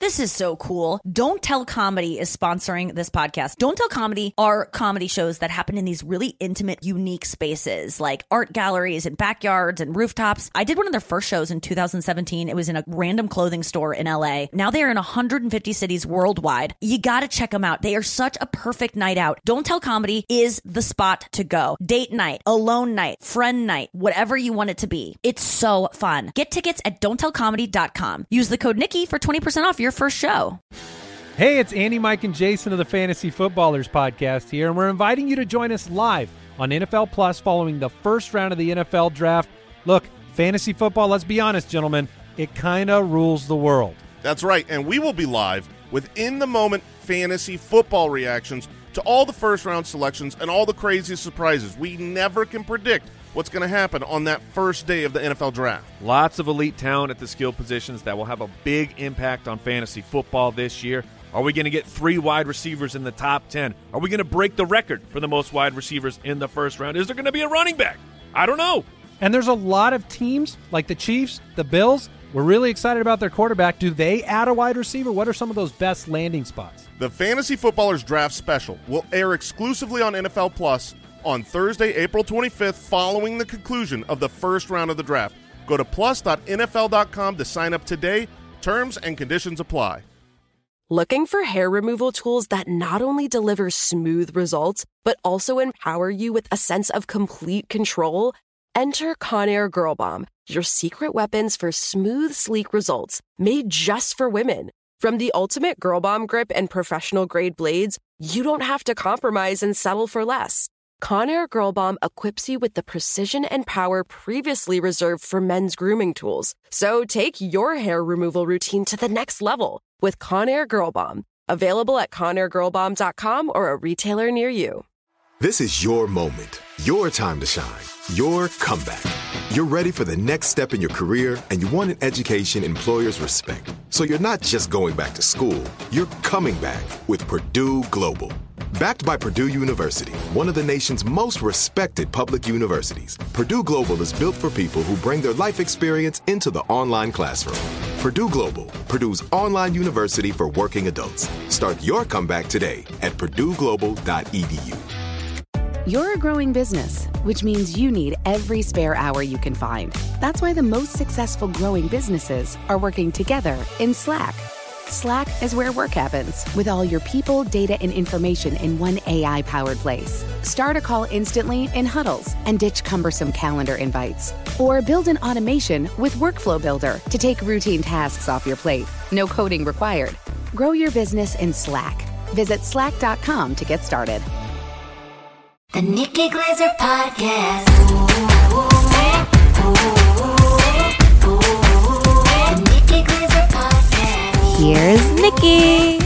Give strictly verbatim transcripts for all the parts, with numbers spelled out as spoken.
This is so cool. Don't Tell Comedy is sponsoring this podcast. Don't Tell Comedy are comedy shows that happen in these really intimate, unique spaces like art galleries and backyards and rooftops. I did one of their first shows in two thousand seventeen. It was in a random clothing store in L A. Now they are in one hundred fifty cities worldwide. You got to check them out. They are such a perfect night out. Don't Tell Comedy is the spot to go. Date night, alone night, friend night, whatever you want it to be. It's so fun. Get tickets at don't tell comedy dot com. Use the code Nikki for twenty percent off your first show. Hey, it's Andy, Mike, and Jason of the Fantasy Footballers podcast here, and we're inviting you to join us live on N F L Plus following the first round of the N F L Draft. Look, fantasy football, let's be honest, gentlemen, it kind of rules the world. That's right, and we will be live with in-the-moment fantasy football reactions to all the first-round selections and all the crazy surprises. We never can predict what's going to happen on that first day of the N F L Draft. Lots of elite talent at the skill positions that will have a big impact on fantasy football this year. Are we going to get three wide receivers in the top ten? Are we going to break the record for the most wide receivers in the first round? Is there going to be a running back? I don't know. And there's a lot of teams like the Chiefs, the Bills. We're really excited about their quarterback. Do they add a wide receiver? What are some of those best landing spots? The Fantasy Footballers Draft Special will air exclusively on N F L Plus on Thursday, April twenty-fifth, following the conclusion of the first round of the draft. Go to plus dot N F L dot com to sign up today. Terms and conditions apply. Looking for hair removal tools that not only deliver smooth results, but also empower you with a sense of complete control? Enter Conair Girl Bomb, your secret weapons for smooth, sleek results, made just for women. From the ultimate Girl Bomb grip and professional-grade blades, you don't have to compromise and settle for less. Conair Girl Bomb equips you with the precision and power previously reserved for men's grooming tools. So take your hair removal routine to the next level with Conair Girl Bomb. Available at conair girl bomb dot com or a retailer near you. This is your moment, your time to shine, your comeback. You're ready for the next step in your career, and you want an education employers respect. So you're not just going back to school, you're coming back with Purdue Global. Backed by Purdue University, one of the nation's most respected public universities, Purdue Global is built for people who bring their life experience into the online classroom. Purdue Global, Purdue's online university for working adults. Start your comeback today at purdue global dot e d u. You're a growing business, which means you need every spare hour you can find. That's why the most successful growing businesses are working together in Slack. Slack is where work happens, with all your people, data, and information in one A I-powered place. Start a call instantly in huddles and ditch cumbersome calendar invites. Or build an automation with Workflow Builder to take routine tasks off your plate. No coding required. Grow your business in Slack. Visit slack dot com to get started. The Nikki Glazer Podcast. Ooh, ooh, ooh, ooh. The Nikki Glazer Podcast. Here's Nikki.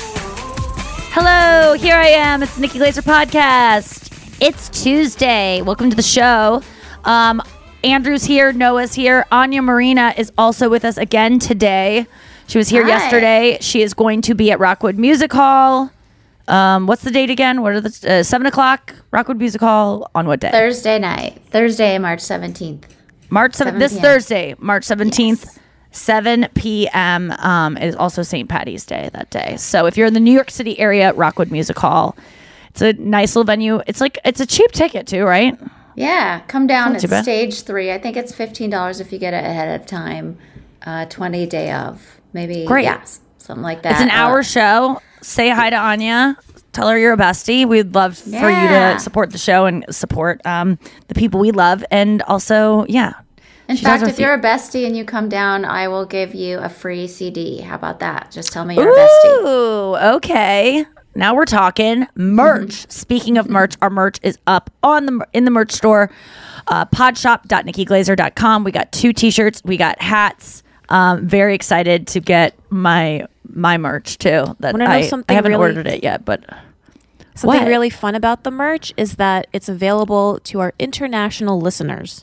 Hello, here I am. It's the Nikki Glazer Podcast. It's Tuesday. Welcome to the show. Um, Andrew's here. Noah's here. Anya Marina is also with us again today. She was here Hi. yesterday. She is going to be at Rockwood Music Hall. Um, what's the date again? What are the uh, seven o'clock Rockwood Music Hall on what day? Thursday night. Thursday, March seventeenth. March seventh. This p.m. Thursday, March seventeenth, Yes. seven p.m. Um, is also Saint Patty's Day that day. So if you're in the New York City area, Rockwood Music Hall, it's a nice little venue. It's like it's a cheap ticket too, right? Yeah, come down Not too at bad. stage three. I think it's fifteen dollars if you get it ahead of time. Uh, twenty day of maybe. Great. Yeah, something like that. It's an hour Or- show. Say hi to Anya. Tell her you're a bestie. We'd love for you Yeah. to support the show and support um, the people we love. And also, yeah. In she does fact, her if fe- you're a bestie and you come down, I will give you a free C D. How about that? Just tell me you're a bestie. Ooh, okay. Now we're talking merch. Speaking of merch, our merch is up on the in the merch store, uh, podshop dot nikki glazer dot com. We got two t-shirts. We got hats. Um, very excited to get my my merch too. That Wanna know I, something I haven't really- ordered it yet, but Something what? really fun about the merch is that it's available to our international listeners.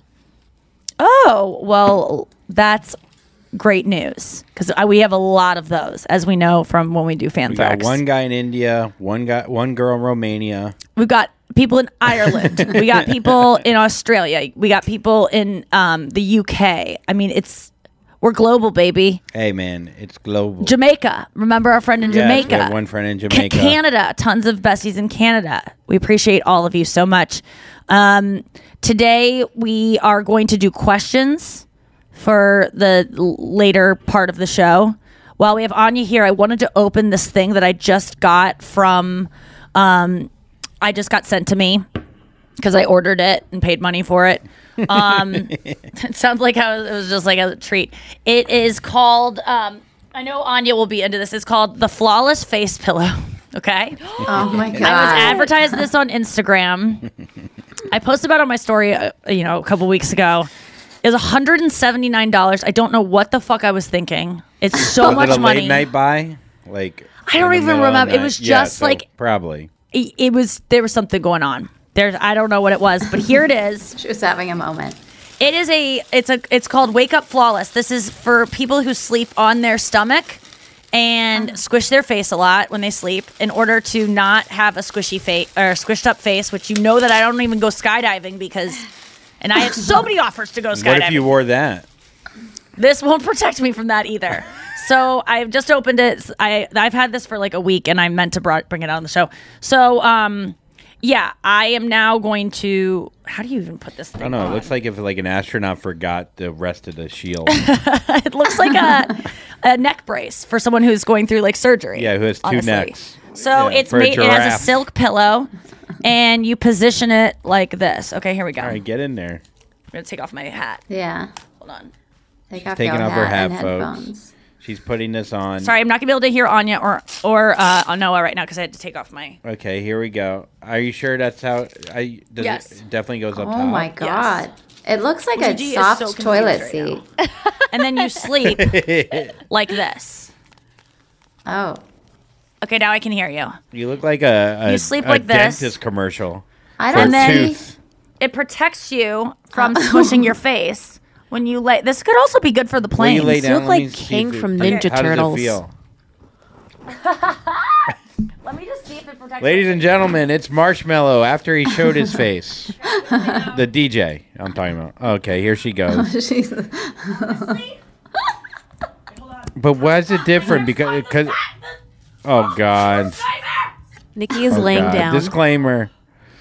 Oh, well, that's great news because we have a lot of those, as we know from when we do We Fanthrax. got one guy in India, one guy, one girl in Romania. We've got people in Ireland. We got people in Australia. We got people in um, the U K. I mean, it's We're global, baby. Hey, man, it's global. Jamaica. Remember our friend in Yes, Jamaica? we have one friend in Jamaica. Ca- Canada. Tons of besties in Canada. We appreciate all of you so much. Um, today, we are going to do questions for the l- later part of the show. While we have Anya here, I wanted to open this thing that I just got from, um, I just got sent to me because I ordered it and paid money for it. Um, it sounds like how it was just like a treat. It is called, um, I know Anya will be into this. It's called the Flawless Face Pillow. Okay. Oh my God. I was advertised this on Instagram. I posted about it on my story, uh, you know, a couple weeks ago. It was one hundred seventy-nine dollars. I don't know what the fuck I was thinking. It's so Was much it a money. late night buy? Like I don't in the even middle of the remember. It night? was Yeah, just so like probably. it, it was. There was something going on. There's. I don't know what it was, but here it is. She was having a moment. It is a. It's a. It's called Wake Up Flawless. This is for people who sleep on their stomach and squish their face a lot when they sleep in order to not have a squishy face or squished up face. Which you know that I don't even go skydiving because, and I have so many offers to go skydiving. What if you wore that? This won't protect me from that either. So I've just opened it. I I've had this for like a week, and I meant to brought, bring it on the show. So um, yeah, I am now going to. How do you even put this thing? I don't know. on? It looks like if like an astronaut forgot the rest of the shield. It looks like a a neck brace for someone who's going through like surgery. Yeah, who has two honestly. necks. So Yeah, it's for a made. It has a giraffe. silk pillow, and you position it like this. Okay, here we go. All right, get in there. I'm gonna take off my hat. Yeah. Hold on. Take off Taking your off her hat hat, and folks. headphones. She's putting this on. Sorry, I'm not gonna be able to hear Anya or or uh, Noah right now because I had to take off my. Okay, here we go. Are you sure that's how? I does Yes. it definitely goes up Oh top. my God. It looks like G a G is soft so toilet confused seat. right And then you sleep like this. Oh. Okay, now I can hear you. You look like a, a You sleep a like this. dentist commercial. I for don't then- see. tooth. It protects you from squishing your face when you lay. This could also be good for the When you planes. lay You down, look let like me see King if it- from okay, Ninja how Turtles. Does it feel? Let me just see if it protects. Ladies and gentlemen, it's Marshmallow after he showed his face. The D J I'm talking about. Okay, here she goes. She's- But why is it different? Because, because oh God. Nikki is Oh, laying God. down. Disclaimer.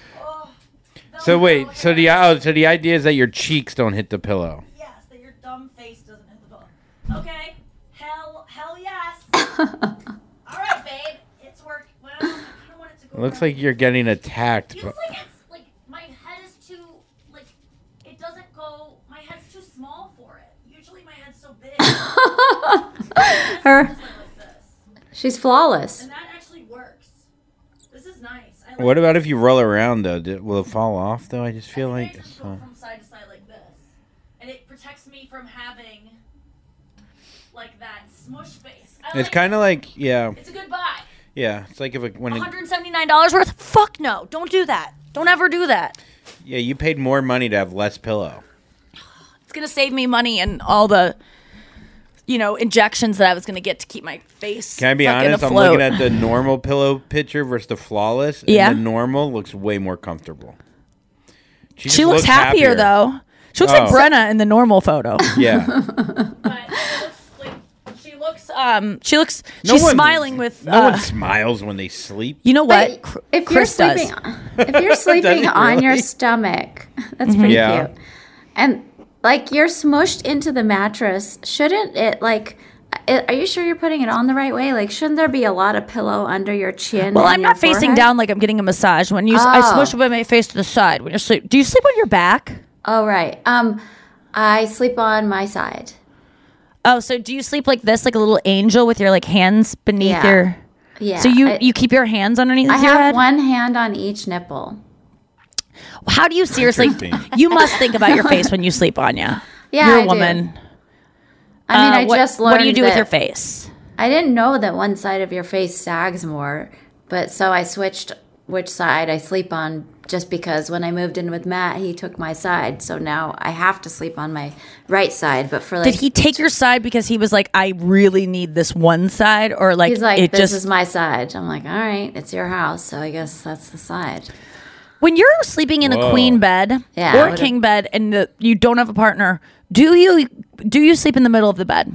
So wait, so the oh, so the idea is that your cheeks don't hit the pillow. Yes, that your dumb face doesn't hit the pillow. Okay. Hell, hell yes. All right, babe. It's work. Well, I kind of want it to go. It looks around. like you're getting attacked. Feels like it's like my head is too like it doesn't go. My head's too small for it. Usually my head's so big. Her. Just like, like this, She's flawless. and that actually works. This is nice. I like What about if you roll around though? Did, will it fall off though? I just feel I like think I it's, just go uh, from side to side like this, and it protects me from having like that smush face. I it's like kind of it. like yeah, It's a good buy. yeah. It's like if it, when one it, hundred seventy-nine dollars worth? Fuck no. Don't do that. Don't ever do that. yeah, you paid more money to have less pillow. It's going to save me money and all the, you know, injections that I was going to get to keep my face. Can I be fucking honest? I'm afloat. looking at the normal pillow picture versus the flawless. And Yeah. the normal looks way more comfortable. She just looks, happier, though. She looks like Oh. Brenna in the normal photo. Yeah. But she looks like she looks um she looks No she's one- smiling with No uh, one smiles when they sleep. you know what? But Cr- if you're Chris does. sleeping, if you're sleeping he on your really? stomach, that's pretty Yeah. cute. And like you're smushed into the mattress, shouldn't it? Like, i- are you sure you're putting it on the right way? Like, shouldn't there be a lot of pillow under your chin? Well, and I'm your not facing forehead? down like I'm getting a massage. When you, s I Oh. smush with my face to the side when you sleep. Do you sleep on your back? Oh right. Um, I sleep on my side. Oh, so do you sleep like this, like a little angel with your like hands beneath Yeah. your? Yeah. So you I, you keep your hands underneath I your have head? one hand on each nipple. How do you seriously? Interesting. You must think about your face when you sleep, Anya. Yeah, You're I a do. woman. I mean, Uh, I what, just learned. What do you do with that- your face? I didn't know that one side of your face sags more, but so I switched which side I sleep on just because when I moved in with Matt, he took my side. So now I have to sleep on my right side. But for like, Did he take your side because he was like, I really need this one side, or like he's like, it this just? is my side. I'm like, all right, it's your house, so I guess that's the side. When you're sleeping in Whoa. a queen bed Yeah, or I a would've- king bed and the, you don't have a partner, do you do you sleep in the middle of the bed?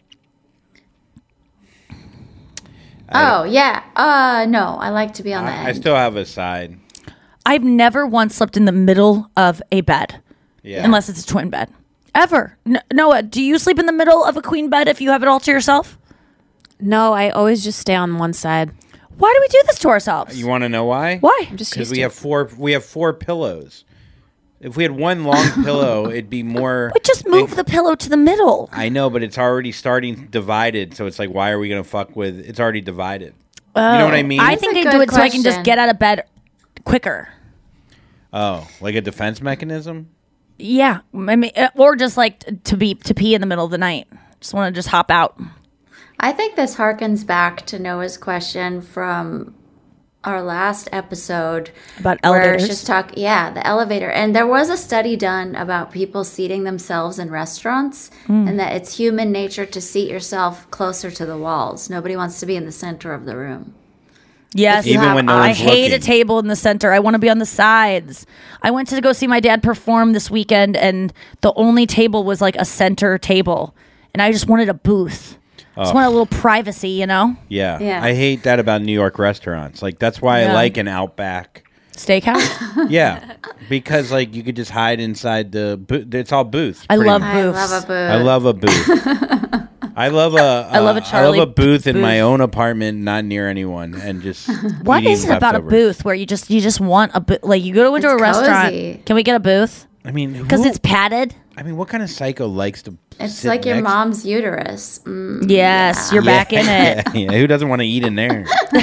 Oh yeah. Uh no, I like to be on the I, end. I still have a side. I've never once slept in the middle of a bed, Yeah. unless it's a twin bed. Ever. N- Noah, do you sleep in the middle of a queen bed if you have it all to yourself? No, I always just stay on one side. Why do we do this to ourselves? You want to know why? Why? I'm just Because used we to have it. four. We have four pillows. If we had one long pillow, it'd be more. But just move the pillow to the middle. I know, but it's already starting divided. So it's like, why are we gonna fuck with? It's already divided. You know what I mean? I That's think a they good do it so I can just question. get out of bed quicker. Oh, like a defense mechanism? Yeah, I mean, uh, or just like t- to be to pee in the middle of the night. Just want to just hop out. I think this harkens back to Noah's question from our last episode About where elevators? she's talk yeah, the elevator. And there was a study done about people seating themselves in restaurants Hmm. and that it's human nature to seat yourself closer to the walls. Nobody wants to be in the center of the room. Yes, Even when no I one's hate looking. a table in the center. I want to be on the sides. I went to go see my dad perform this weekend, and the only table was like a center table, and I just wanted a booth. Just wanted a little privacy, you know. Yeah. Yeah. I hate that about New York restaurants. Like that's why Yeah. I like an Outback. Steakhouse. Yeah, because like you could just hide inside the booth. It's all booth. I pretty love much. I booths. love a booth. I love a booth. I love a. Uh, I love a Charlie I love a booth in my booth. own apartment, not near anyone, and just. What eating is it about a leftovers. booth where you just you just want a booth? Like you go into It's a restaurant. cozy. Can we get a booth? I mean, Because who- it's padded. I mean, what kind of psycho likes to? It's sit like your next- mom's uterus. Mm, Yes, you're back in it. Yeah, who doesn't want to eat in there?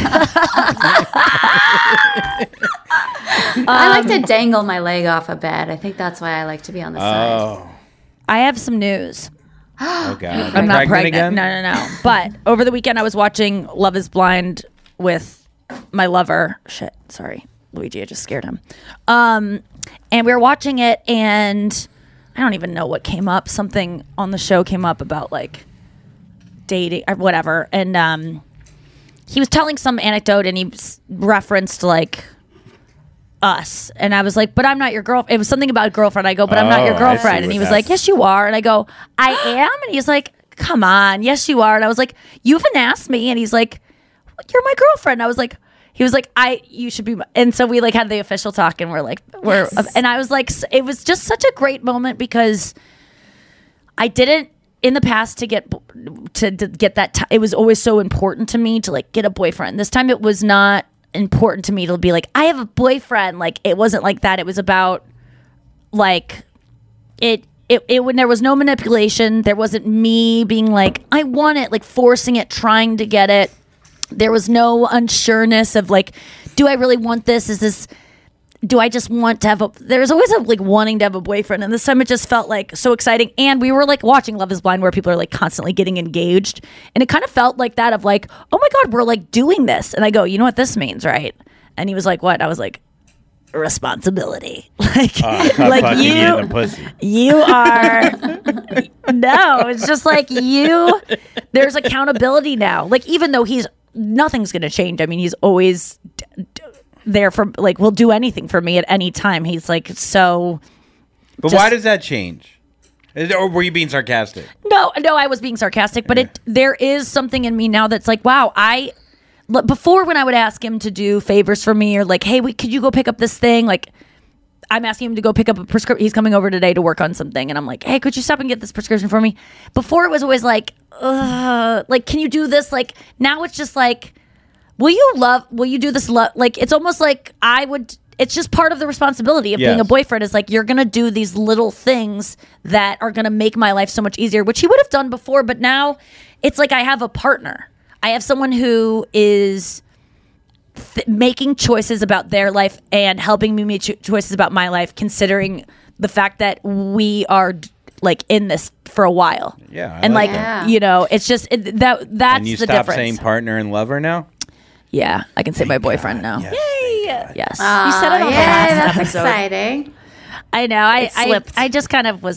I like to dangle my leg off a bed. I think that's why I like to be on the side. Oh, I have some news. oh God! I'm not pregnant. again. No, no, no. But over the weekend, I was watching Love Is Blind with my lover. Shit, sorry, Luigi. I just scared him. Um, and we were watching it, and I don't even know what came up. Something on the show came up about like dating or whatever, and um, he was telling some anecdote, and he s- referenced like us, and I was like, but I'm not your girlfriend. It was something about a girlfriend. I go, but I'm not Oh, your I see girlfriend. And what he was that- like, yes, you are. And I go, I am. And he's like, come on, yes, you are. And I was like, you haven't asked me. And he's like, you're my girlfriend. I was like, he was like, I, you should be. My, and so we like had the official talk, and we're like, we're, and I was like, s- it was just such a great moment because I didn't in the past to get to, to get that. T- it was always so important to me to like get a boyfriend. This time it was not important to me to be like, I have a boyfriend. Like it wasn't like that. It was about like it. It, it when there was no manipulation. There wasn't me being like, I want it, like forcing it, trying to get it. There was no unsureness of like, do I really want this? Is this, do I just want to have a, there's always a like wanting to have a boyfriend. And this time it just felt like so exciting. And we were like watching Love Is Blind where people are like constantly getting engaged. And it kind of felt like that of like, oh my God, we're like doing this. And I go, you know what this means, right? And he was like, what? I was like, responsibility. Like, Oh, I thought like fucking you, in the pussy. you are no, it's just like you there's accountability now. Like even though he's nothing's gonna change. I mean, he's always d- d- there for like will do anything for me at any time. He's like so But just- why does that change? Is- Or were you being sarcastic? no no I was being sarcastic, but it there is something in me now that's like, wow, I l- before when I would ask him to do favors for me or like, hey, we, could you go pick up this thing, like I'm asking him to go pick up a prescription. He's coming over today to work on something. And I'm like, hey, could you stop and get this prescription for me? Before it was always like, ugh, like, can you do this? Like, now it's just like, will you love, will you do this? Love? Like, it's almost like I would, it's just part of the responsibility of being a Yes. boyfriend is like, you're going to do these little things that are going to make my life so much easier, which he would have done before. But now it's like I have a partner. I have someone who is Th- making choices about their life and helping me make cho- choices about my life, considering the fact that we are d- like in this for a while. Yeah, I and like like that. you know, it's just it, that that's And you the stop difference. saying partner and lover now? Yeah, I can say my boyfriend now. Yes, Yes, You said it on the Yay, last that's episode. exciting. I know. I It I, slipped. I just kind of was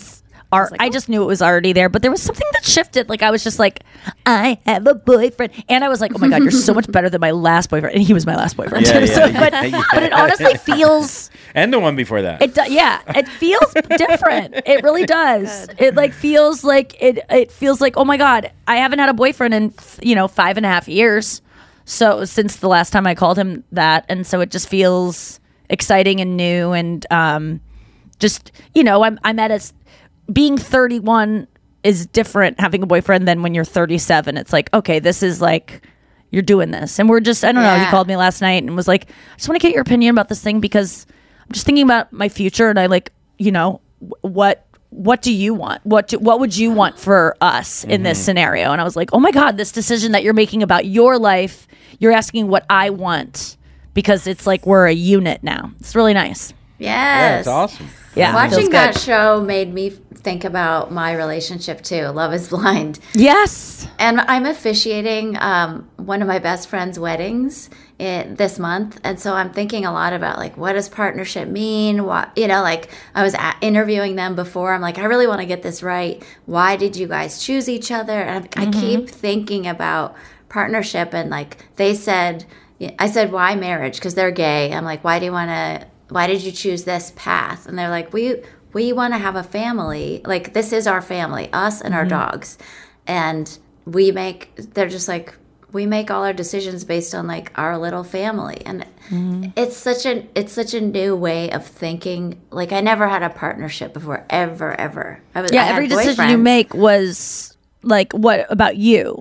Are, I, I just knew it was already there, but there was something that shifted. Like I was just like, I have a boyfriend, and I was like, oh my god, you're so much better than my last boyfriend, and he was my last boyfriend Yeah, too. yeah, so, yeah, but, yeah. but it honestly feels. And the one before that. It do, yeah, it feels different. It really does. Good. It like feels like it. It feels like, oh my god, I haven't had a boyfriend in you know five and a half years. So since the last time I called him that, and so it just feels exciting and new, and um, just you know, I'm I'm at a being thirty-one is different having a boyfriend than when you're thirty-seven. It's like, okay, this is like you're doing this, and we're just I don't Yeah. know. He called me last night and was like, I just want to get your opinion about this thing because I'm just thinking about my future, and I like you know what. What do you want? What do, what would you want for us in this scenario? And I was like, oh my God, this decision that you're making about your life, you're asking what I want because it's like we're a unit now. It's really nice. Yeah, Yes. it's awesome. Yeah, Watching feels that good. show made me think about my relationship too. Love is Blind. Yes. And I'm officiating um, one of my best friend's weddings in, this month. And so I'm thinking a lot about like, what does partnership mean? What, you know, like I was at, interviewing them before. I'm like, I really want to get this right. Why did you guys choose each other? And I, I keep thinking about partnership. And like they said, I said, why marriage? Because they're gay. I'm like, why do you want to, why did you choose this path? And they're like, we, we want to have a family. Like this is our family, us and our dogs. And we make, they're just like, we make all our decisions based on like our little family. And it's such a, it's such a new way of thinking. Like I never had a partnership before, ever, ever. I was, Yeah, I had every decision you boyfriends. make was like, what about you?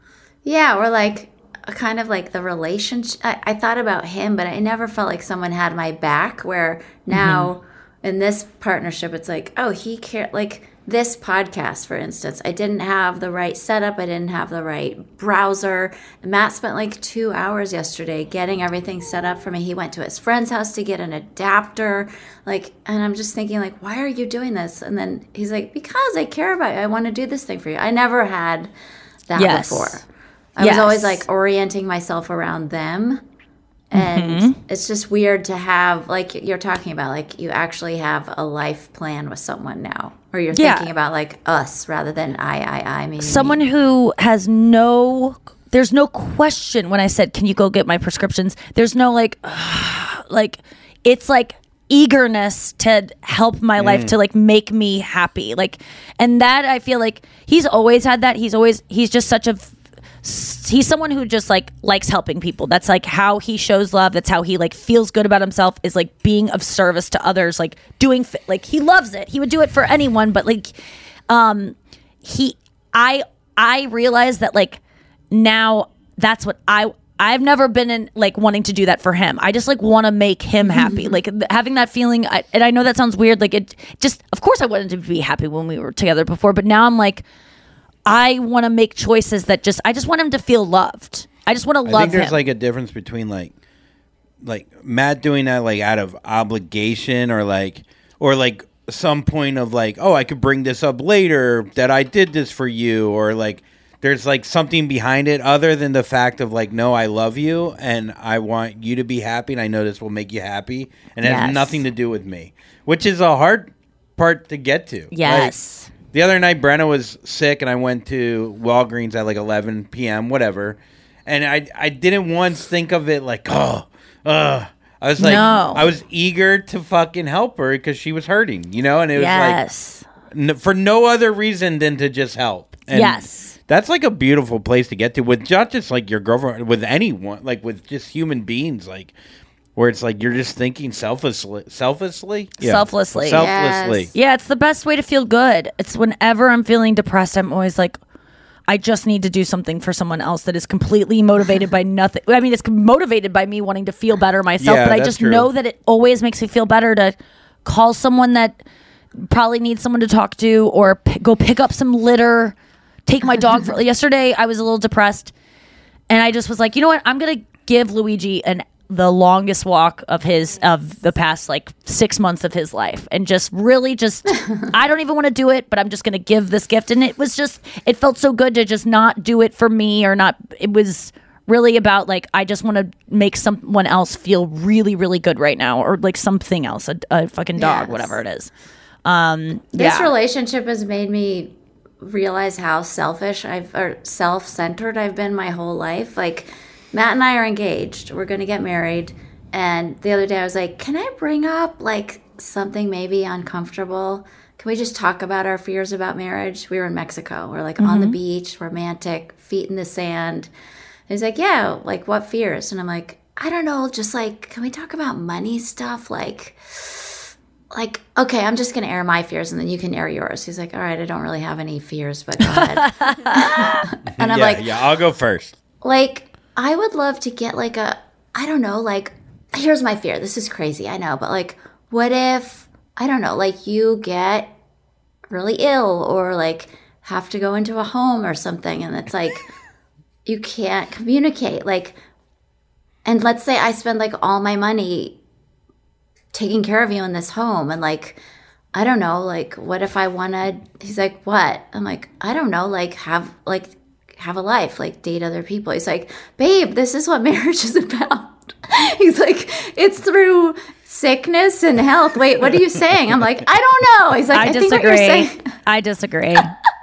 Yeah, or like a kind of like the relationship. I, I thought about him, but I never felt like someone had my back. Where now in this partnership, it's like, oh, he cared. Like this podcast, for instance, I didn't have the right setup. I didn't have the right browser. Matt spent like two hours yesterday getting everything set up for me. He went to his friend's house to get an adapter. Like, and I'm just thinking, like, why are you doing this? And then he's like, because I care about you. I want to do this thing for you. I never had that Yes. before. I Yes. was always like orienting myself around them. And it's just weird to have, like you're talking about, like you actually have a life plan with someone now. Or you're Yeah. thinking about like us rather than I, I, I, me, Someone me. who has no, there's no question when I said, can you go get my prescriptions? There's no like, like, it's like eagerness to help my life, to like make me happy. Like, and that I feel like he's always had that. He's always, he's just such a, he's someone who just like likes helping people. That's like how he shows love. That's how he like feels good about himself, is like being of service to others, like doing fi- like he loves it. He would do it for anyone, but like um he I I realize that like now that's what I I've never been in like wanting to do that for him. I just like want to make him happy. Like th- having that feeling, I, and I know that sounds weird, like it just, of course I wanted to be happy when we were together before, but now I'm like, I want to make choices that just, I just want him to feel loved. I just want to I love think there's him. like a difference between like like Matt doing that like out of obligation or like or like some point of like, oh, I could bring this up later that I did this for you, or like there's like something behind it other than the fact of like, no, I love you and I want you to be happy and I know this will make you happy, and it Yes. has nothing to do with me, which is a hard part to get to. Yes. Like, the other night, Brenna was sick, and I went to Walgreens at like eleven p.m., whatever. And I I didn't once think of it like, oh, uh. I was like, No. I was eager to fucking help her because she was hurting, you know? And it was Yes. like, n- for no other reason than to just help. And Yes. that's like a beautiful place to get to with not just like your girlfriend, with anyone, like with just human beings, like where it's like you're just thinking selflessly, selflessly, Yeah. Selflessly. selflessly. Yes. Yeah, it's the best way to feel good. It's whenever I'm feeling depressed, I'm always like, I just need to do something for someone else that is completely motivated by nothing. I mean, it's motivated by me wanting to feel better myself, Yeah, but I that's just true. know that it always makes me feel better to call someone that probably needs someone to talk to, or p- go pick up some litter, take my dog for. Yesterday, I was a little depressed, and I just was like, you know what? I'm gonna give Luigi an the longest walk of his of the past like six months of his life, and just really just I don't even want to do it, but I'm just gonna give this gift. And it was just, it felt so good to just not do it for me, or not, it was really about like, I just want to make someone else feel really really good right now, or like something else, a, a fucking dog, Yes. whatever it is. Um, This yeah. relationship has made me realize how selfish I've or self-centered I've been my whole life. Like Matt and I are engaged. We're going to get married. And the other day I was like, can I bring up like something maybe uncomfortable? Can we just talk about our fears about marriage? We were in Mexico. We're like Mm-hmm. on the beach, romantic, feet in the sand. He's like, yeah, like what fears? And I'm like, I don't know, just like, can we talk about money stuff? Like, like, okay, I'm just going to air my fears and then you can air yours. He's like, all right, I don't really have any fears, but go ahead. And I'm yeah, like, yeah, I'll go first. like, I would love to get like a, I don't know, like, here's my fear. This is crazy, I know, but like, what if, I don't know, like you get really ill or like have to go into a home or something and it's like, you can't communicate. Like, and let's say I spend like all my money taking care of you in this home and like, I don't know, like, what if I wanted, he's like, what? I'm like, I don't know, like, have, like, have a life, like, date other people. He's like, babe, this is what marriage is about. He's like, it's through sickness and health. Wait, what are you saying? I'm like, I don't know. He's like, I, I think what you're disagree. saying. I disagree.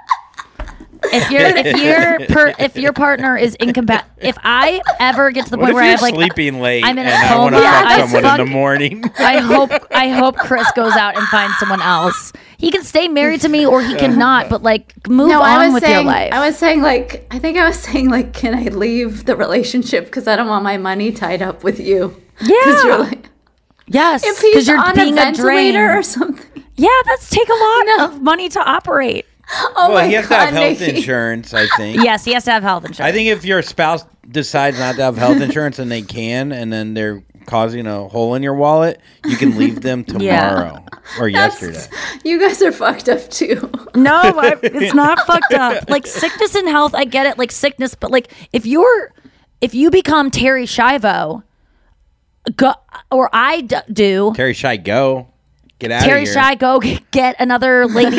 If your if your per, if your partner is incompatible, if I ever get to the What point if where you're I have like sleeping late I'm in and a I want to coma, fuck I someone fuck- in the morning? I hope I hope Chris goes out and finds someone else. He can stay married to me or he cannot, but like move No, on I was with saying, your life. I was saying, like, I think I was saying, like, can I leave the relationship because I don't want my money tied up with you? 'Cause Yeah. you're like, yes, if he's you're on being a a drain. ventilator or something. Yeah, that's take a lot of money to operate. Oh well, my he has God, to have health Nikki. insurance, I think. Yes, he has to have health insurance. I think if your spouse decides not to have health insurance and they can, and then they're causing a hole in your wallet, you can leave them tomorrow or That's- yesterday. You guys are fucked up too. No, I, it's not fucked up. Like sickness and health, I get it. Like sickness, but like if you're, if you become Terry Schiavo, go, or I d- do, Terry Shy, go. Get out Terry of here. Shy, go g- get another lady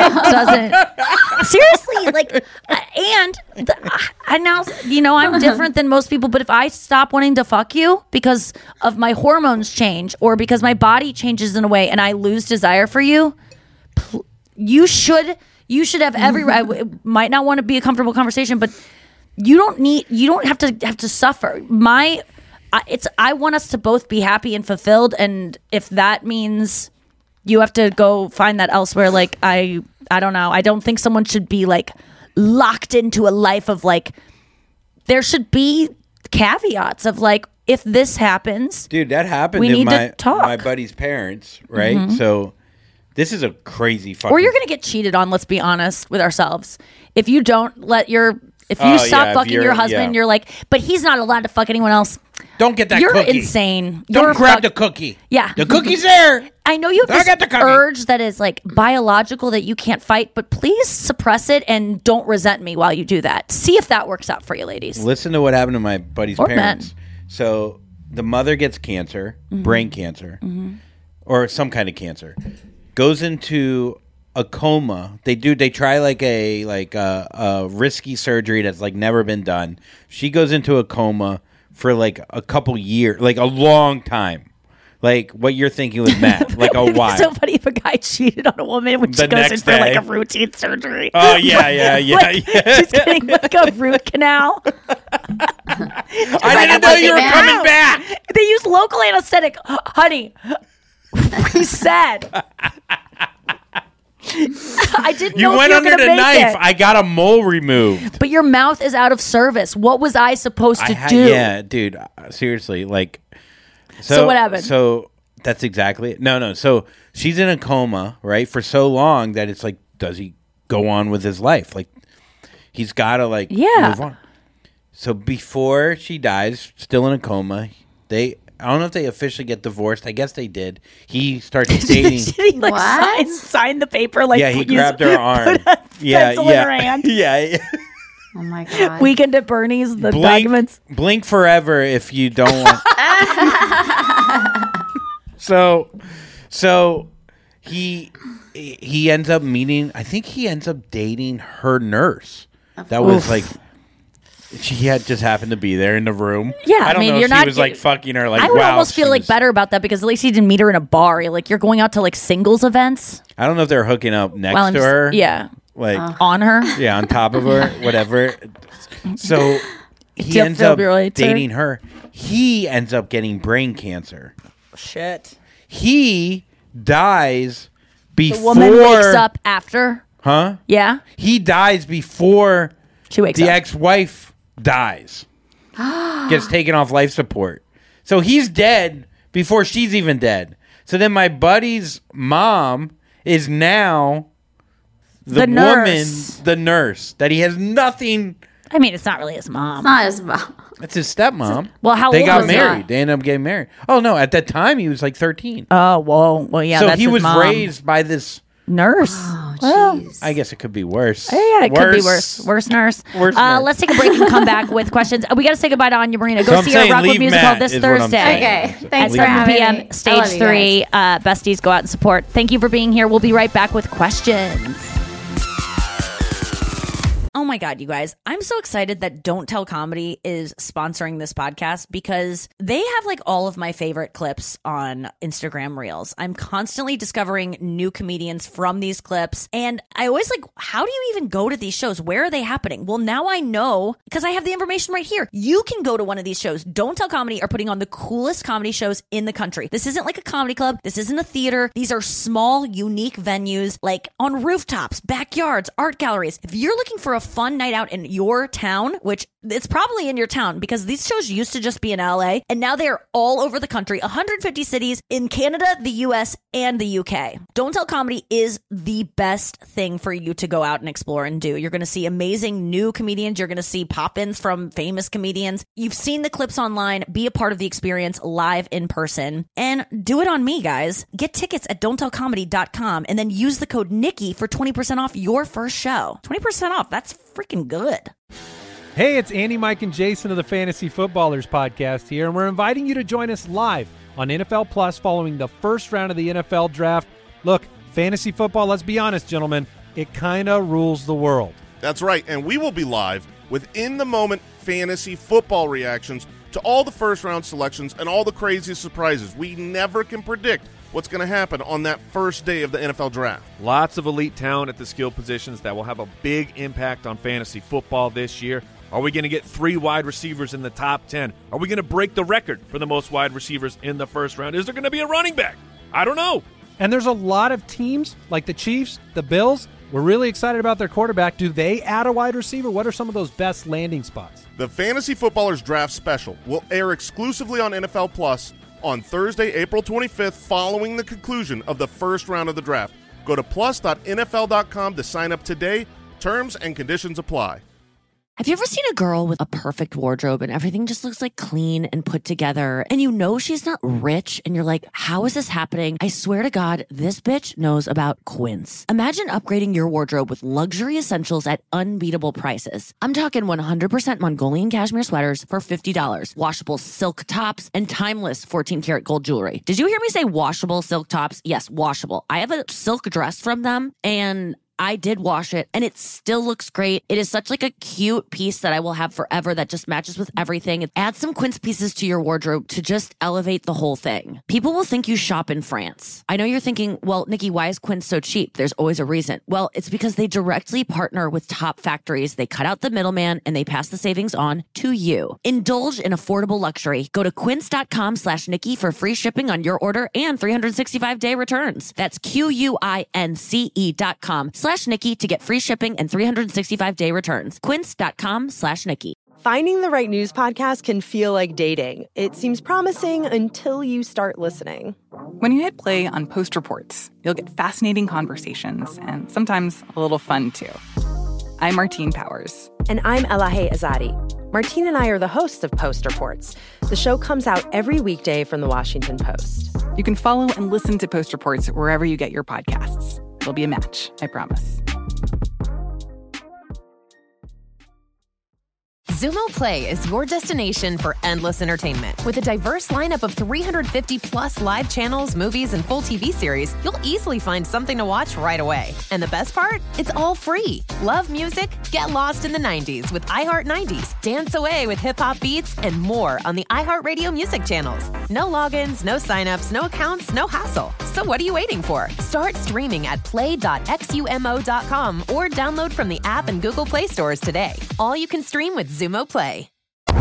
that doesn't. Seriously, like, uh, and the, I now, you know, I'm different than most people, but if I stop wanting to fuck you because of my hormones change or because my body changes in a way and I lose desire for you, pl- you should, you should have every right. It might not want to be a comfortable conversation, but you don't need, you don't have to have to suffer. My, I- it's, I want us to both be happy and fulfilled. And if that means you have to go find that elsewhere, like I I don't know. I don't think someone should be like locked into a life of like, there should be caveats of like, if this happens, Dude, that happened we to need my, to talk. my buddy's parents, right? Mhm. So this is a crazy fucking... Or you're gonna get cheated on, let's be honest with ourselves. If you don't let your if you Oh, stop yeah, if fucking you're- your husband, yeah. you're like, but he's not allowed to fuck anyone else. Don't get that You're cookie. insane. Don't You're grab fuck- the cookie. Yeah. The cookie's there. I know you have I this got the cookie. urge that is like biological that you can't fight, but please suppress it and don't resent me while you do that. See if that works out for you, ladies. Listen to what happened to my buddy's Or parents. So the mother gets cancer, Mhm. brain cancer, Mhm. or some kind of cancer, goes into a coma. They do. They try like a like a, a risky surgery that's like never been done. She goes into a coma for like a couple years, like a long time. Like what you're thinking with Matt, like a It'd be while. so funny if a guy cheated on a woman when The she goes in next for like day. a routine surgery. Oh, yeah, yeah, yeah, Like, yeah. She's getting like a root canal. I didn't know you were coming back. They use local anesthetic, honey. We said. I didn't You know went if you under were gonna the make knife. it. I got a mole removed. But your mouth is out of service. What was I supposed to I ha- do? Yeah, dude. uh, Seriously, like. So, So what happened? So that's exactly it. No, no. So she's in a coma, right, for so long that it's like, does he go on with his life? Like, he's got to like Yeah. move on. So before she dies, still in a coma, they. I don't know if they officially get divorced. I guess they did. He starts dating. Did he like sign, sign the paper? Like yeah, he use- grabbed her arm. put a yeah, pencil yeah, in her hand. yeah, yeah. Oh my God. Weekend at Bernie's, the blink, documents. blink forever if you don't want. so, so he he ends up meeting. I think he ends up dating her nurse. That was Oof. like She had just happened to be there in the room. Yeah, I don't I mean, know you're if not she was like fucking her. Like, I would wow, almost feel she like was- better about that because at least you didn't meet her in a bar. You're like you're going out to like singles events. I don't know if they're hooking up next While I'm to s- her. yeah. like Uh. On her. Yeah, on top of her, whatever. So he Do you ends feel up relate to her? dating her. He ends up getting brain cancer. Shit. He dies before The woman wakes up after. Huh? Yeah. He dies before she wakes the up. ex-wife dies. Gets taken off life support. So he's dead before she's even dead. So then my buddy's mom is now the, The woman, nurse. the nurse that he has nothing. I mean, it's not really his mom. It's not his mom. It's his stepmom. Well, how they old got was he? married? They ended up getting married. Oh no! At that time, he was like thirteen. Oh, whoa. Well, yeah. so that's he his was mom. raised by this nurse. Well, I guess it could be worse. yeah, it could be worse. Worse nurse. Worse uh, nurse. Let's take a break and come back with questions. We got to say goodbye to Anya Marina. Go So I'm see her saying at Rockwood leave Music Matt Hall this is what I'm Thursday. saying. Okay, At thanks for seven having p.m. me. I Stage love you three. Uh, besties, go out and support. Thank you for being here. We'll be right back with questions. Oh my God, you guys. I'm so excited that Don't Tell Comedy is sponsoring this podcast because they have like all of my favorite clips on Instagram Reels. I'm constantly discovering new comedians from these clips. And I always like, how do you even go to these shows? Where are they happening? Well, now I know because I have the information right here. You can go to one of these shows. Don't Tell Comedy are putting on the coolest comedy shows in the country. This isn't like a comedy club. This isn't a theater. These are small, unique venues like on rooftops, backyards, art galleries. If you're looking for a fun night out in your town, which it's probably in your town because these shows used to just be in L A and now they're all over the country, one hundred fifty cities in Canada, the U S, and the U K. Don't Tell Comedy is the best thing for you to go out and explore and do. You're going to see amazing new comedians. You're going to see pop-ins from famous comedians. You've seen the clips online. Be a part of the experience live in person and do it on me, guys. Get tickets at don't tell comedy dot com and then use the code Nikki for twenty percent off your first show. twenty percent off. That's freaking good. Hey, it's Andy, Mike, and Jason of the Fantasy Footballers podcast here, and we're inviting you to join us live on N F L Plus following the first round of the N F L draft. Look, fantasy football, let's be honest, gentlemen, it kind of rules the world. That's right, and we will be live with in-the-moment fantasy football reactions to all the first-round selections and all the craziest surprises. We never can predict what's going to happen on that first day of the N F L draft. Lots of elite talent at the skill positions that will have a big impact on fantasy football this year. Are we going to get three wide receivers in the top ten? Are we going to break the record for the most wide receivers in the first round? Is there going to be a running back? I don't know. And there's a lot of teams like the Chiefs, the Bills. We're really excited about their quarterback. Do they add a wide receiver? What are some of those best landing spots? The Fantasy Footballers Draft Special will air exclusively on N F L Plus on Thursday, April twenty-fifth, following the conclusion of the first round of the draft. Go to plus dot N F L dot com to sign up today. Terms and conditions apply. Have you ever seen a girl with a perfect wardrobe and everything just looks like clean and put together and you know she's not rich and you're like, how is this happening? I swear to God, this bitch knows about Quince. Imagine upgrading your wardrobe with luxury essentials at unbeatable prices. I'm talking one hundred percent Mongolian cashmere sweaters for fifty dollars, washable silk tops, and timeless fourteen karat gold jewelry. Did you hear me say washable silk tops? Yes, washable. I have a silk dress from them and I did wash it and it still looks great. It is such like a cute piece that I will have forever that just matches with everything. Add some Quince pieces to your wardrobe to just elevate the whole thing. People will think you shop in France. I know you're thinking, well, Nikki, why is Quince so cheap? There's always a reason. Well, it's because they directly partner with top factories. They cut out the middleman and they pass the savings on to you. Indulge in affordable luxury. Go to quince.com slash Nikki for free shipping on your order and three hundred sixty-five day returns. That's Q-U-I-N-C-E dot com slash Nikki to get free shipping and three hundred sixty-five day returns. Quince.com slash Nikki. Finding the right news podcast can feel like dating. It seems promising until you start listening. When you hit play on Post Reports, you'll get fascinating conversations and sometimes a little fun too. I'm Martine Powers. And I'm Elahe Azadi. Martine and I are the hosts of Post Reports. The show comes out every weekday from the Washington Post. You can follow and listen to Post Reports wherever you get your podcasts. It'll be a match, I promise. Zumo Play is your destination for endless entertainment. With a diverse lineup of three hundred fifty plus live channels, movies, and full T V series, you'll easily find something to watch right away. And the best part? It's all free. Love music? Get lost in the nineties with iHeart nineties. Dance away with hip-hop beats and more on the iHeartRadio music channels. No logins, no signups, no accounts, no hassle. So what are you waiting for? Start streaming at play dot xumo dot com or download from the app and Google Play stores today. All you can stream with Zumo Play.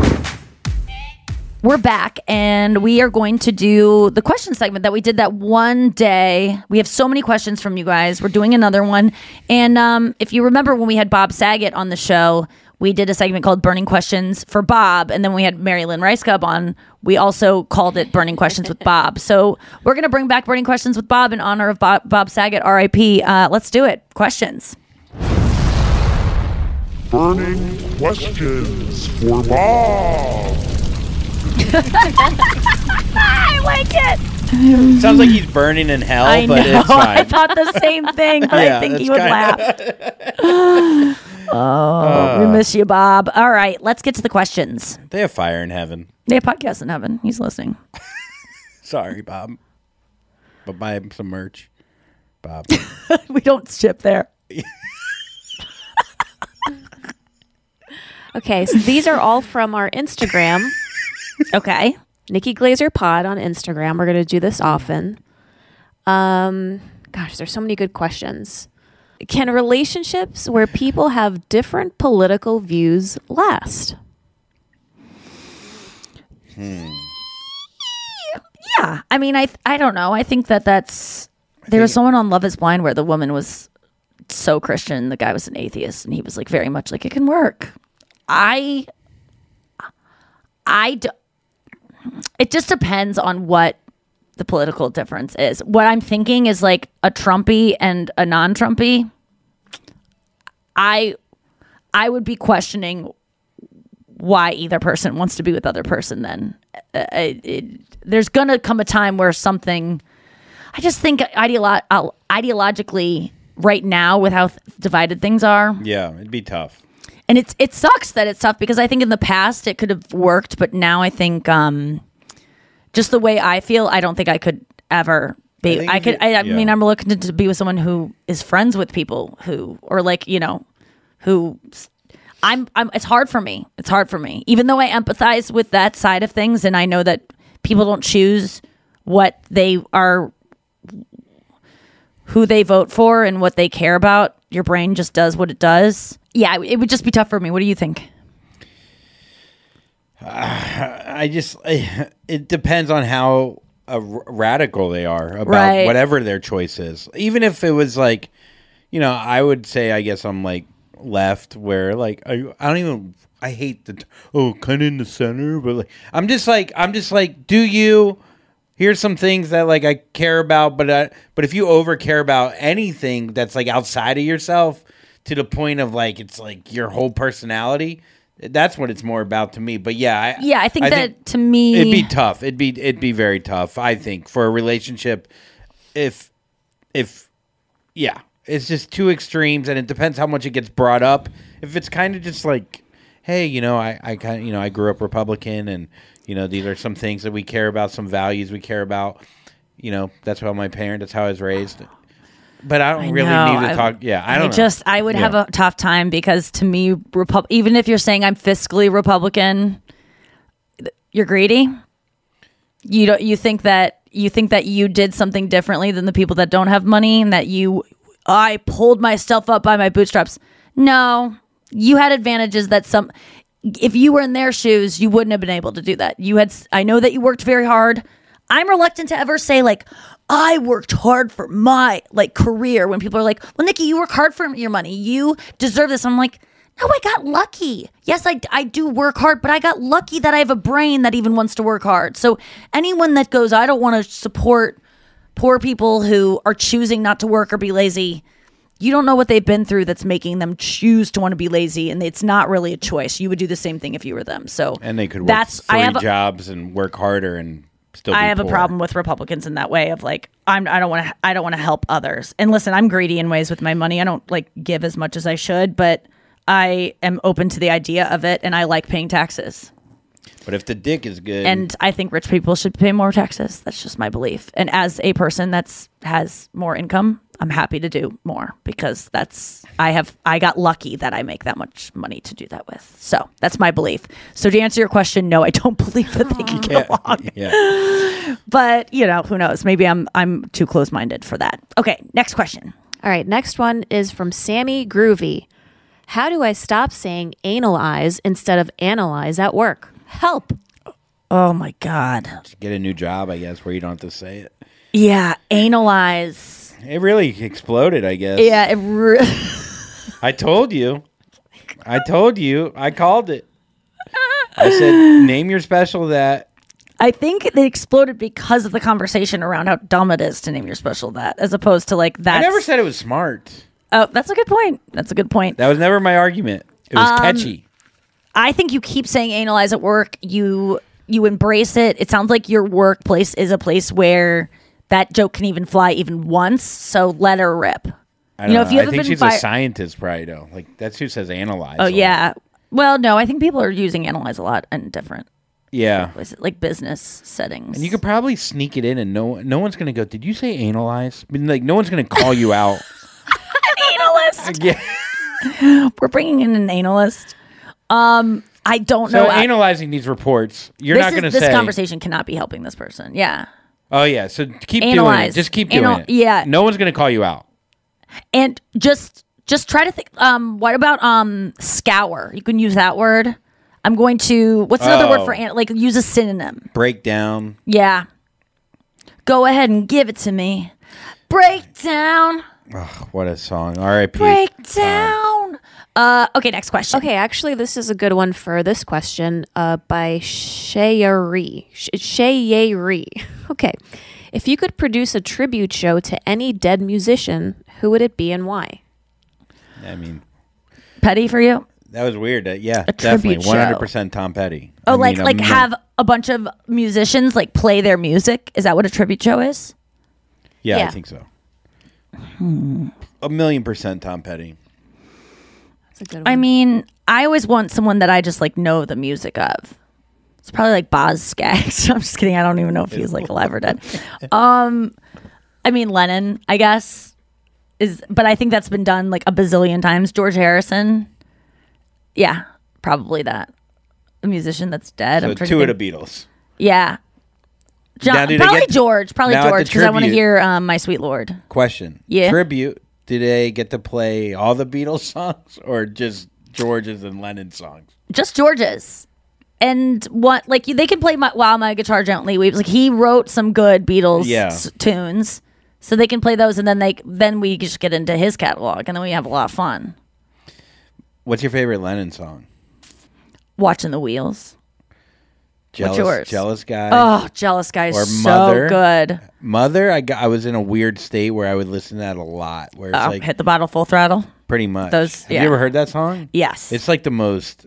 We're back, and we are going to do the question segment that we did that one day. We have so many questions from you guys. We're doing another one. And um, if you remember when we had Bob Saget on the show, we did a segment called Burning Questions for Bob, and then we had Mary Lynn Rice Cub on. We also called it Burning Questions with Bob. So we're going to bring back Burning Questions with Bob in honor of Bob, Bob Saget, R I P. Uh, let's do it. Questions. Burning Questions for Bob. I like it. Sounds like he's burning in hell, I but know. it's fine. I thought the same thing, but Yeah, I think he that's would kinda- laugh. Oh, we Uh. miss you, Bob. All right, let's get to the questions. They have fire in heaven. They have podcasts in heaven. He's listening. Sorry, Bob. But buy him some merch, Bob. We don't ship there. Okay, so these are all from our Instagram. Okay. Nikki Glazer Pod on Instagram. We're going to do this often. Um, gosh, there's so many good questions. Can relationships where people have different political views last? Hmm. Yeah. I mean, I th- I don't know. I think that that's... There was someone on Love is Blind where the woman was so Christian, the guy was an atheist, and he was like very much like, it can work. I... I... Do, it just depends on what the political difference is. What I'm thinking is like a Trumpy and a non-Trumpy. I I would be questioning why either person wants to be with other person then. Uh, it, it, there's going to come a time where something... I just think ideolo- uh, ideologically right now with how th- divided things are... Yeah, it'd be tough. And it's it sucks that it's tough because I think in the past it could have worked, but now I think um, just the way I feel, I don't think I could ever be. I I, think could. you- I, I yeah. mean, I'm looking to, to be with someone who is friends with people who, or like you know, who. I'm. I'm. It's hard for me. It's hard for me, even though I empathize with that side of things, and I know that people don't choose what they are, who they vote for, and what they care about. Your brain just does what it does. Yeah, it would just be tough for me. What do you think? Uh, I just, it depends on how uh, r- radical they are about Right. whatever their choice is. Even if it was like, you know, I would say, I guess I'm like left where like, I, I don't even, I hate the, oh, kind of in the center, but like, I'm just like, I'm just like, do you, here's some things that like I care about, but, uh, but if you over care about anything that's like outside of yourself, to the point of like it's like your whole personality. That's what it's more about to me. But yeah, I, Yeah, I think I that to me, it'd be tough. It'd be it'd be very tough. I think for a relationship, if if yeah, it's just two extremes, and it depends how much it gets brought up. If it's kind of just like, hey, you know, I I kind of you know I grew up Republican, and you know these are some things that we care about, some values we care about. You know, that's how my parent. That's how I was raised. But I don't I really know. need to I- talk. Yeah, I don't know. just I would Yeah. have a tough time because to me, Repub- even if you're saying I'm fiscally Republican, th- you're greedy. You don't. You think that you think that you did something differently than the people that don't have money, and that you, I pulled myself up by my bootstraps. No, you had advantages that some. If you were in their shoes, you wouldn't have been able to do that. You had. I know that you worked very hard. I'm reluctant to ever say like, I worked hard for my like career when people are like, well, Nikki, you work hard for your money. You deserve this. I'm like, no, I got lucky. Yes, I, I do work hard, but I got lucky that I have a brain that even wants to work hard. So anyone that goes, I don't want to support poor people who are choosing not to work or be lazy. You don't know what they've been through that's making them choose to want to be lazy. And it's not really a choice. You would do the same thing if you were them. So And they could work that's, three I have a- jobs and work harder and still be I have poor. a problem with Republicans in that way of like I'm I don't want to I don't want to help others. And listen, I'm greedy in ways with my money. I don't like give as much as I should, but I am open to the idea of it, and I like paying taxes. But if the dick is good, And I think rich people should pay more taxes. That's just my belief. And as a person that's has more income, I'm happy to do more because that's I have I got lucky that I make that much money to do that with. So that's my belief. So to answer your question, no, I don't believe that they can get along. Yeah. But you know, who knows? Maybe I'm I'm too close minded for that. Okay, next question. All right, next one is from Sammy Groovy. How do I stop saying analyze instead of analyze at work? Help. Oh my God. Just get a new job, I guess, where you don't have to say it. Yeah, analyze. It really exploded, I guess. Yeah, it re- I told you. I told you. I called it. I said, name your special that. I think it exploded because of the conversation around how dumb it is to name your special that, as opposed to like that. I never said it was smart. Oh, that's a good point. That's a good point. That was never my argument. It was Um, catchy. I think you keep saying analyze at work. You you embrace it. It sounds like your workplace is a place where that joke can even fly even once. So let her rip. I don't you know, know. if you I haven't think been she's fi- a scientist, probably, though. Like, that's who says analyze. Oh a lot. yeah. Well, no, I think people are using analyze a lot in different Yeah. places, like business settings. And you could probably sneak it in, and no no one's going to go, did you say analyze? I mean, like, no one's going to call you out. Analyst. Yeah. We're bringing in an analyst. Um, I don't So know. I- analyzing these reports, you're this not is- going to This say. conversation cannot be helping this person. Yeah. Oh, yeah. So keep doing Analyze. it. Just keep doing Anal- it. yeah. No one's going to call you out. And just just try to think. Um, what about um scour? You can use that word. I'm going to. What's another Oh. word for an- like use a synonym? Breakdown. Yeah. Go ahead and give it to me. Breakdown. Oh, what a song. R I P Breakdown. Uh, okay, next question. Okay, actually, this is a good one for this question uh, by Shayari. Sh- Shayari. Okay. If you could produce a tribute show to any dead musician, who would it be and why? I mean, Petty for you? that was weird. Uh, yeah, A definitely. tribute one hundred show. percent Tom Petty. Oh, I like mean, like I'm- have a bunch of musicians like play their music. Is that what a tribute show is? Yeah, Yeah. I think so. Hmm. A million percent Tom Petty. That's a good one. I mean, I always want someone that I just like know the music of. It's probably like Boz Scaggs. I'm just kidding. I don't even know if he's like alive or dead. Um, I mean Lennon, I guess is, but I think that's been done like a bazillion times. George Harrison, yeah, probably that. A musician that's dead. So I'm trying two to of think. the Beatles. Yeah, Now John, do they probably get- George. Probably now at the George because I want to tribute- hear um, "My Sweet Lord." Question. Yeah. Tribute. Did they get to play all the Beatles songs or just George's and Lennon songs? Just George's. And what like they can play my, "While My Guitar Gently Weeps." Like he wrote some good Beatles Yeah. s- tunes, so they can play those, and then they then we just get into his catalog, and then we have a lot of fun What's your favorite Lennon song? watching the wheels. Jealous, yours? Jealous Guy. Oh, Jealous Guy is or so Mother. good. Mother, I got, I was in a weird state where I would listen to that a lot. Where it's Oh, like hit the bottle full throttle. pretty much. Those- Have yeah. you ever heard that song? Yes. It's like the most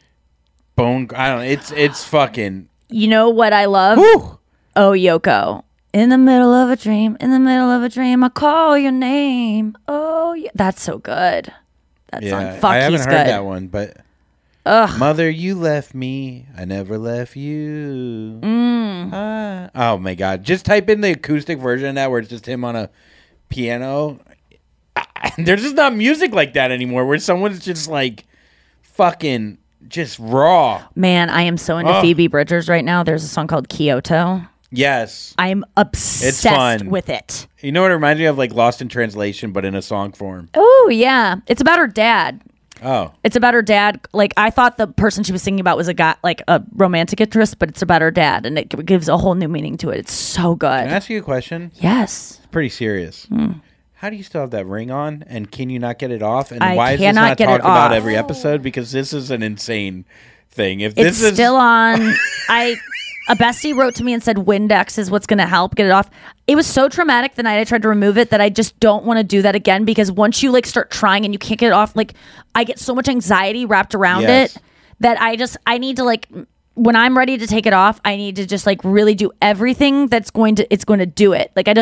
bone. I don't know. It's it's fucking. You know what I love? Whew. Oh, Yoko. In the middle of a dream, in the middle of a dream, I call your name. Oh, yeah. That's so good. That Yeah, song. Fuck, I haven't he's heard good. that one, but. Ugh. Mother, you left me. I never left you. Mm. Ah. Oh my god! Just type in the acoustic version of that, where it's just him on a piano. I- There's just not music like that anymore, where someone's just like fucking just raw. Man, I am so into Ugh. Phoebe Bridgers right now. There's a song called Kyoto. Yes, I am obsessed it's fun with it. You know what it reminds me of? Like Lost in Translation, but in a song form. Oh, yeah. It's about her dad. Oh, It's about her dad. Like, I thought the person she was singing about was a guy, like a romantic interest, but it's about her dad, and it g- gives a whole new meaning to it. It's so good. can I ask you a question? Yes. It's pretty serious. Hmm. How do you still have that ring on, and can you not get it off? And I why is this cannot not get it talked about off. every episode? Because this is an insane thing. If It's this is still on. I a bestie wrote to me and said Windex is what's going to help get it off. It was so traumatic the night I tried to remove it that I just don't want to do that again, because once you like start trying and you can't get it off, like I get so much anxiety wrapped around Yes. it that I just I need to like when I'm ready to take it off, I need to just like really do everything that's going to it's going to do it. Like I just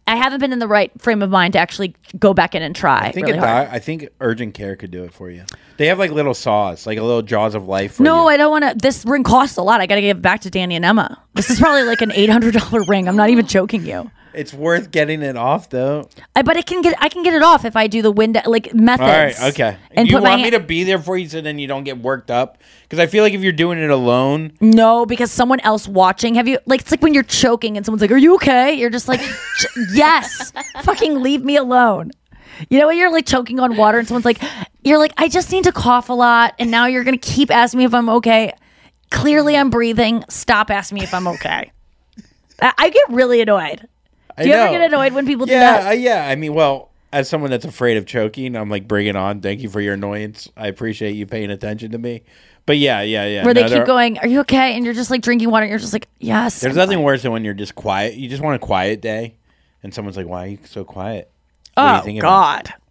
I haven't been in the right frame of mind to actually go back in and try. I think really a hard. doc- I think urgent care could do it for you. They have like little saws, like a little jaws of life. For No, you. I don't want to. This ring costs a lot. I got to give it back to Danny and Emma. This is probably like an eight hundred dollars ring. I'm not even joking you. It's worth getting it off though. I, but it can get. I can get it off if I do the window like methods. All right, okay. And you put my want me hand- to be there for you so then you don't get worked up? Because I feel like if you're doing it alone, No, because someone else watching. Have you like? It's like when you're choking and someone's like, "Are you okay?" You're just like, "Ch- "Yes, fucking leave me alone." You know when you're like choking on water and someone's like, "You're like, I just need to cough a lot," and now you're gonna keep asking me if I'm okay. Clearly, I'm breathing. Stop asking me if I'm okay. I, I get really annoyed. I Do you ever know. get annoyed when people do yeah, that? uh, yeah. I mean, well, as someone that's afraid of choking, I'm like, bring it on. Thank you for your annoyance. I appreciate you paying attention to me. But yeah, yeah, yeah. Where they No, keep there- going, "Are you okay?" And you're just like drinking water. And you're just like, "Yes." There's I'm nothing fine." worse than when you're just quiet. You just want a quiet day, and someone's like, "Why are you so quiet?" What are you Oh thinking about? God.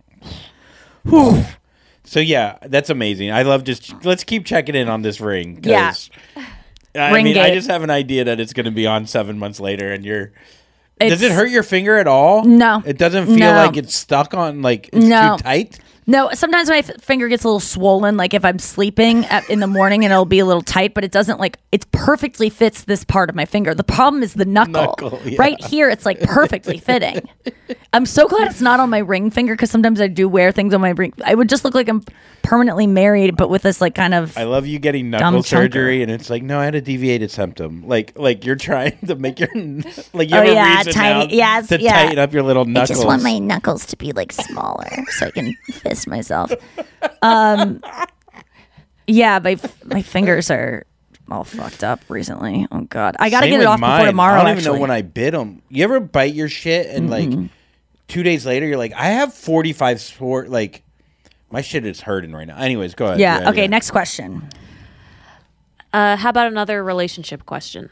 Whew. So yeah, that's amazing. I love just let's keep checking in on this ring. 'Cause Yeah. I Ring mean, I gate. just have an idea that it's going to be on seven months later, and you're. It's- Does it hurt your finger at all? No. It doesn't feel No. like it's stuck on like it's No. too tight. No, sometimes my f- finger gets a little swollen, like if I'm sleeping at, in the morning, and it'll be a little tight. But it doesn't like it perfectly fits this part of my finger. The problem is the knuckle. Knuckle, yeah. Right here, it's like perfectly fitting. I'm so glad it's not on my ring finger because sometimes I do wear things on my ring. I would just look like I'm permanently married, but with this like kind of. I love you getting Dumb knuckle chunker. surgery, and it's like, no, I had a deviated septum. Like, like you're trying to make your like you Oh, have a yeah, reason tiny- now yes, to yeah. tighten up your little I knuckles. just want my knuckles to be like smaller so I can fist myself. Um, yeah, my my fingers are all fucked up recently. Oh God, I got to Same get it with off mine. before tomorrow. I don't actually. even know when I bit them. You ever bite your shit and Mm-mm. like two days later you're like, I have forty-five sport. Like my shit is hurting right now. Anyways, go ahead. Yeah. Yeah, Okay. yeah. Next question. Uh, how about another relationship question?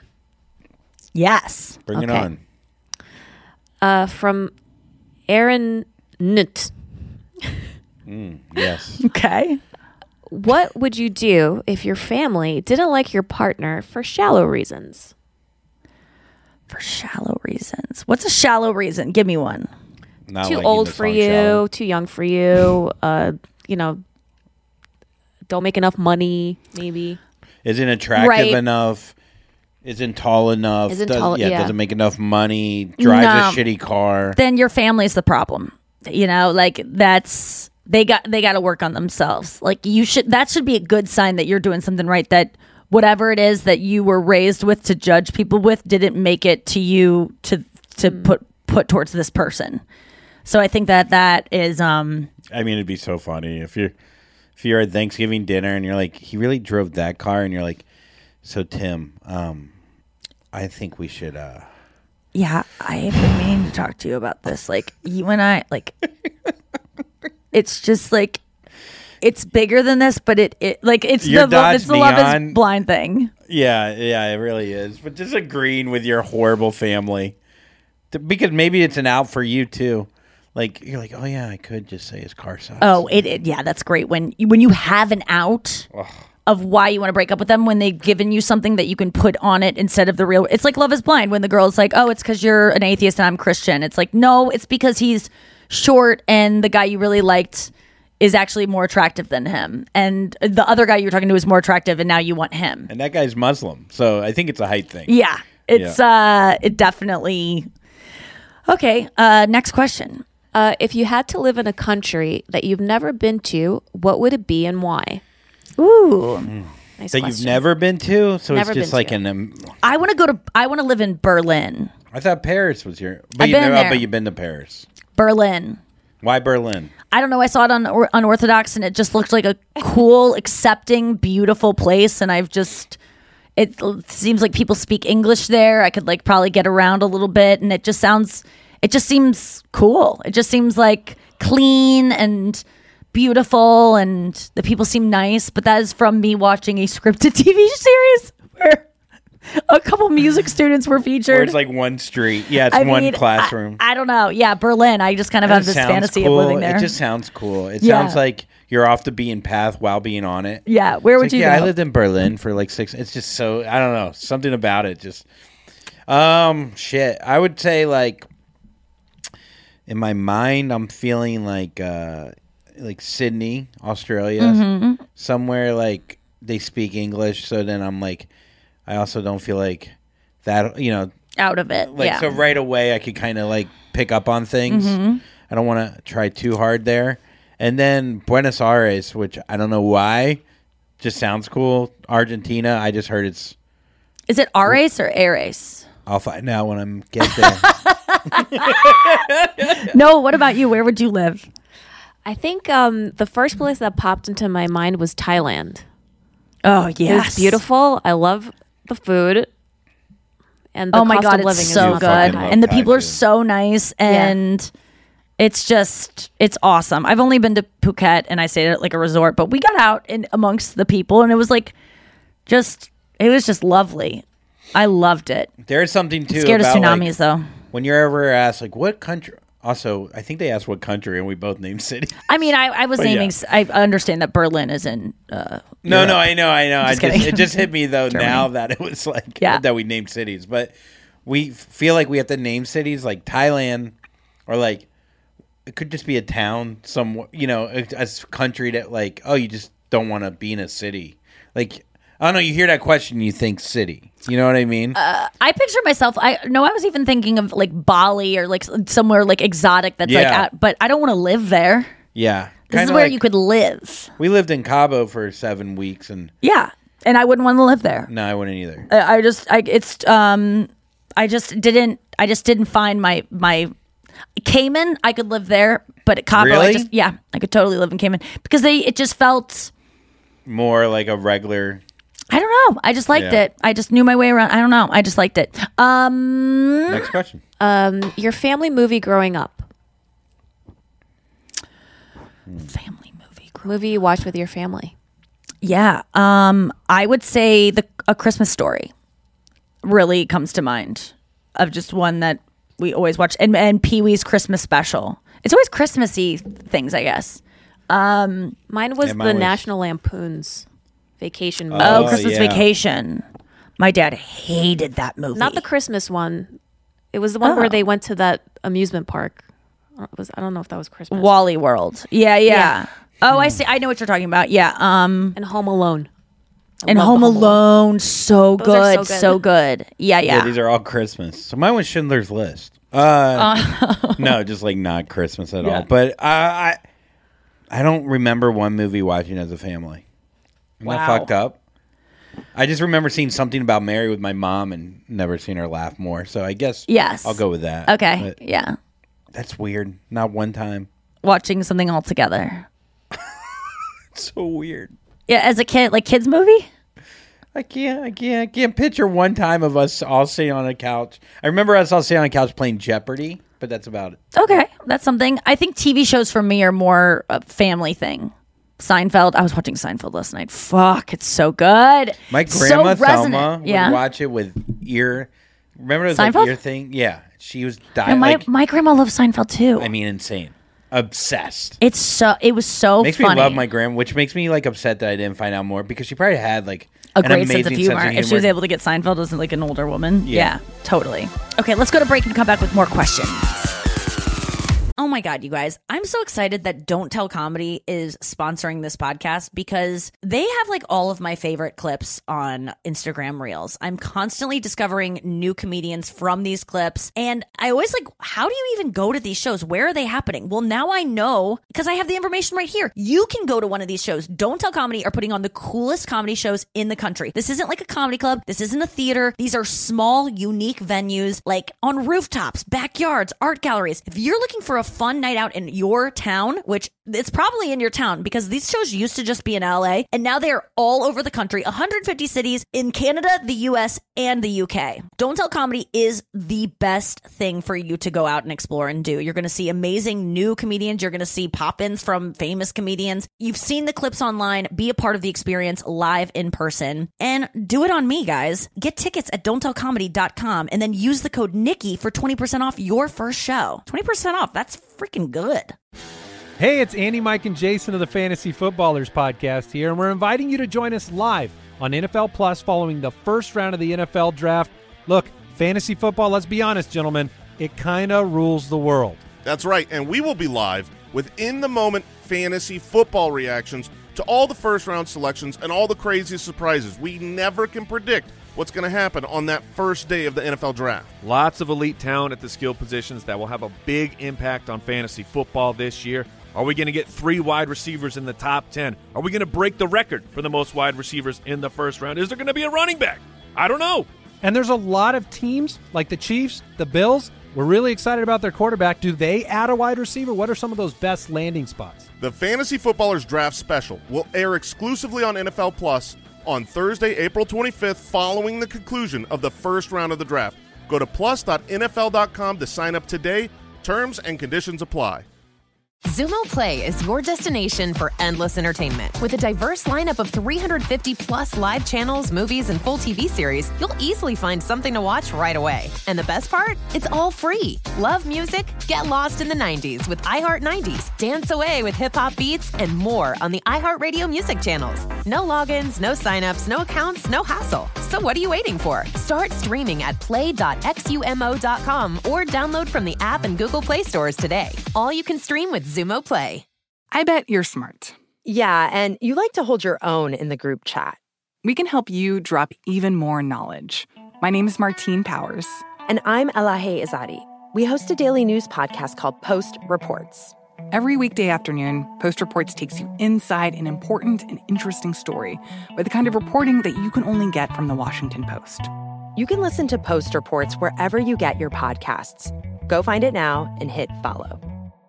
Yes. Bring it Okay. on. Uh, from Aaron Nutt. Mm, yes. Okay. What would you do if your family didn't like your partner for shallow reasons? For shallow reasons. What's a shallow reason? Give me one. Not Too liking old the for song you, Shallow. too young for you. Uh, you know, don't make enough money. Maybe. Isn't attractive Right. enough. Isn't tall enough. Isn't does- tall- yeah, yeah. doesn't make enough money. Drives No. a shitty car. Then your family's the problem. You know, like that's they got they got to work on themselves. Like you should that should be a good sign that you're doing something right. That whatever it is that you were raised with to judge people with didn't make it to you to to put put towards this person. So I think that that is um I mean, it'd be so funny if you're if you're at Thanksgiving dinner and you're like, he really drove that car, and you're like, so Tim, um, I think we should. Uh, yeah, I have been meaning to talk to you about this. Like you and I, like it's just like it's bigger than this, but it, it like it's Your the Dodge it's the love Neon- is blind thing. yeah, yeah, it really is. But just agreeing with your horrible family, To- because maybe it's an out for you too. Like you're like, oh yeah, I could just say his car sucks. Oh, it, it yeah, that's great when you- when you have an out of why you want to break up with them when they've given you something that you can put on it instead of the real. It's like Love is Blind when the girl's like, oh, it's because you're an atheist and I'm Christian. It's like, no, it's because he's short and the guy you really liked is actually more attractive than him, and the other guy you were talking to is more attractive, and now you want him. And that guy's Muslim, so I think it's a height thing. Yeah, it's uh, it definitely. Okay, uh, next question. Uh, if you had to live in a country that you've never been to, what would it be and why? Ooh, nice that question. you've never been to, so Never it's just been like to. an. Um, I want to go to. I want to live in Berlin. I thought Paris was your. But I've you been never, there. But you've been to Paris. Berlin. Why Berlin? I don't know. I saw it on Or- Unorthodox, and it just looked like a cool, accepting, beautiful place. And I've just, it l- seems like people speak English there. I could like probably get around a little bit, and it just sounds, it just seems cool. It just seems like clean and beautiful, and the people seem nice. But that is from me watching a scripted T V series where a couple music students were featured. Where it's like one street. Yeah, it's I one mean, classroom. I, I don't know. Yeah, Berlin. I just kind of That have this sounds fantasy cool. of living there. It just sounds cool. It Yeah. sounds like you're off the beaten path while being on it. Yeah, where It's would like, you yeah, go? I lived in Berlin for like six. It's just so I don't know something about it. Just um shit. I would say like in my mind, I'm feeling like uh, like Sydney, Australia, Mhm. somewhere like they speak English. So then I'm like, I also don't feel like that, you know, Out of it. like yeah. so right away I could kind of like pick up on things. Mhm. I don't want to try too hard there. And then Buenos Aires, which I don't know why, just sounds cool. Argentina, I just heard it's. Is it Ares or Ares? I'll find out when I'm get there. No, what about you? Where would you live? I think um, the first place that popped into my mind was Thailand. Oh, It yes. was beautiful. I love the food. And the Oh my cost God, of living it's is so not good. that high. And the people are so nice. And it's just, it's awesome. I've only been to Phuket and I stayed at like a resort, but we got out in amongst the people and it was like, just, it was just lovely. I loved it. There's something too. Scared of about, tsunamis like, though. When you're ever asked like what country, also I think they asked what country, and we both named cities. I mean, I, I was But naming, yeah. I understand that Berlin is in. Uh, No, Europe. no, I know, I know. Just I just kidding. it just hit me though Germany. now that it was like Yeah. that we named cities, but we feel like we have to name cities like Thailand, or like it could just be a town, some you know, a, a country that like oh you just don't want to be in a city. Like I don't know, you hear that question, you think city. You know what I mean? Uh, I picture myself. I no, I was even thinking of like Bali or like somewhere like exotic that's like, Yeah. at, but I don't want to live there. yeah, This is Kinda where like- you could live. We lived in Cabo for seven weeks, and Yeah, and I wouldn't want to live there. no, I wouldn't either. I, I just, I it's, um, I just didn't, I just didn't find my my Cayman. I could live there, but at Cabo, I Really? just, yeah, I could totally live in Cayman because they, it just felt. More like a regular. I don't know. I just liked Yeah. it. I just knew my way around. I don't know. I just liked it. Um, Next question. Um, your family movie growing up. Family movie. Movie you watched with your family. Yeah. Um, I would say the A Christmas Story really comes to mind of just one that we always watch, and and Pee Wee's Christmas Special. It's always Christmassy things, I guess. Um, Mine was Yeah, mine the was- National Lampoon's Vacation movie. Oh, Christmas Vacation. My dad hated that movie. Not the Christmas one. It was the one Oh. where they went to that amusement park. I don't- It was I don't know if that was Christmas. Wally World. Yeah, yeah. Yeah. Oh, I see. I know what you're talking about. Yeah. Um, and Home Alone. I and love Home the Home Alone. So Those are good. so So good. good. Yeah, yeah. these are all Christmas. So mine was Schindler's List. Uh, no, just like not Christmas at Yeah. all. But uh, I, I don't remember one movie watching as a family. Am I Wow. fucked up? I just remember seeing something about Mary with my mom and never seen her laugh more. So I guess Yes. I'll go with that. Okay. But Yeah. that's weird. Not one time. Watching something all together. It's so weird. Yeah, as a kid, like kids movie. I can't, I can't, I can't picture one time of us all sitting on a couch. I remember us all sitting on a couch playing Jeopardy, but that's about it. Okay, that's something. I think T V shows for me are more a family thing. Seinfeld. I was watching Seinfeld last night. Fuck, it's so good. My So grandma resonant. Thelma would Yeah. watch it with ear. Remember those Seinfeld? like ear thing? Yeah, she was No, dying. my like, my grandma loves Seinfeld too. I mean, insane, obsessed. It's so. It was so makes funny. me love my grandma, which makes me like upset that I didn't find out more because she probably had like a an great amazing sense of humor. If she was able to get Seinfeld as like an older woman, Yeah. yeah, totally. Okay, let's go to break and come back with more questions. Oh my God, you guys. I'm so excited that Don't Tell Comedy is sponsoring this podcast because they have like all of my favorite clips on Instagram Reels. I'm constantly discovering new comedians from these clips. And I always like, how do you even go to these shows? Where are they happening? Well, now I know because I have the information right here. You can go to one of these shows. Don't Tell Comedy are putting on the coolest comedy shows in the country. This isn't like a comedy club. This isn't a theater. These are small, unique venues like on rooftops, backyards, art galleries. If you're looking for a fun night out in your town, which it's probably in your town because these shows used to just be in L A and now they are all over the country, one hundred fifty cities in Canada, the U S, and the U K. Don't Tell Comedy is the best thing for you to go out and explore and do. You're going to see amazing new comedians. You're going to see pop-ins from famous comedians. You've seen the clips online. Be a part of the experience live in person and do it on me, guys. Get tickets at don't tell comedy dot com and then use the code Nikki for twenty percent off your first show. twenty percent off. That's freaking good. Hey, it's Andy, Mike, and Jason of the Fantasy Footballers podcast here, and we're inviting you to join us live on N F L Plus following the first round of the N F L Draft. Look, fantasy football, let's be honest, gentlemen, it kind of rules the world. That's right, and we will be live with in-the-moment fantasy football reactions to all the first-round selections and all the craziest surprises. We never can predict what's going to happen on that first day of the N F L Draft. Lots of elite talent at the skill positions that will have a big impact on fantasy football this year. Are we going to get three wide receivers in the top ten? Are we going to break the record for the most wide receivers in the first round? Is there going to be a running back? I don't know. And there's a lot of teams like the Chiefs, the Bills. We're really excited about their quarterback. Do they add a wide receiver? What are some of those best landing spots? The Fantasy Footballers Draft Special will air exclusively on N F L Plus on Thursday, April twenty-fifth, following the conclusion of the first round of the draft. Go to plus dot N F L dot com to sign up today. Terms and conditions apply. Zumo Play is your destination for endless entertainment. With a diverse lineup of three hundred fifty plus live channels, movies, and full T V series, you'll easily find something to watch right away. And the best part? It's all free. Love music? Get lost in the nineties with iHeart nineties. Dance away with hip-hop beats and more on the iHeartRadio music channels. No logins, no signups, no accounts, no hassle. So what are you waiting for? Start streaming at play dot xumo dot com or download from the app and Google Play stores today. All you can stream with Zumo Play. I bet you're smart. Yeah, and you like to hold your own in the group chat. We can help you drop even more knowledge. My name is Martine Powers. And I'm Elahe Izadi. We host a daily news podcast called Post Reports. Every weekday afternoon, Post Reports takes you inside an important and interesting story with the kind of reporting that you can only get from the Washington Post. You can listen to Post Reports wherever you get your podcasts. Go find it now and hit follow.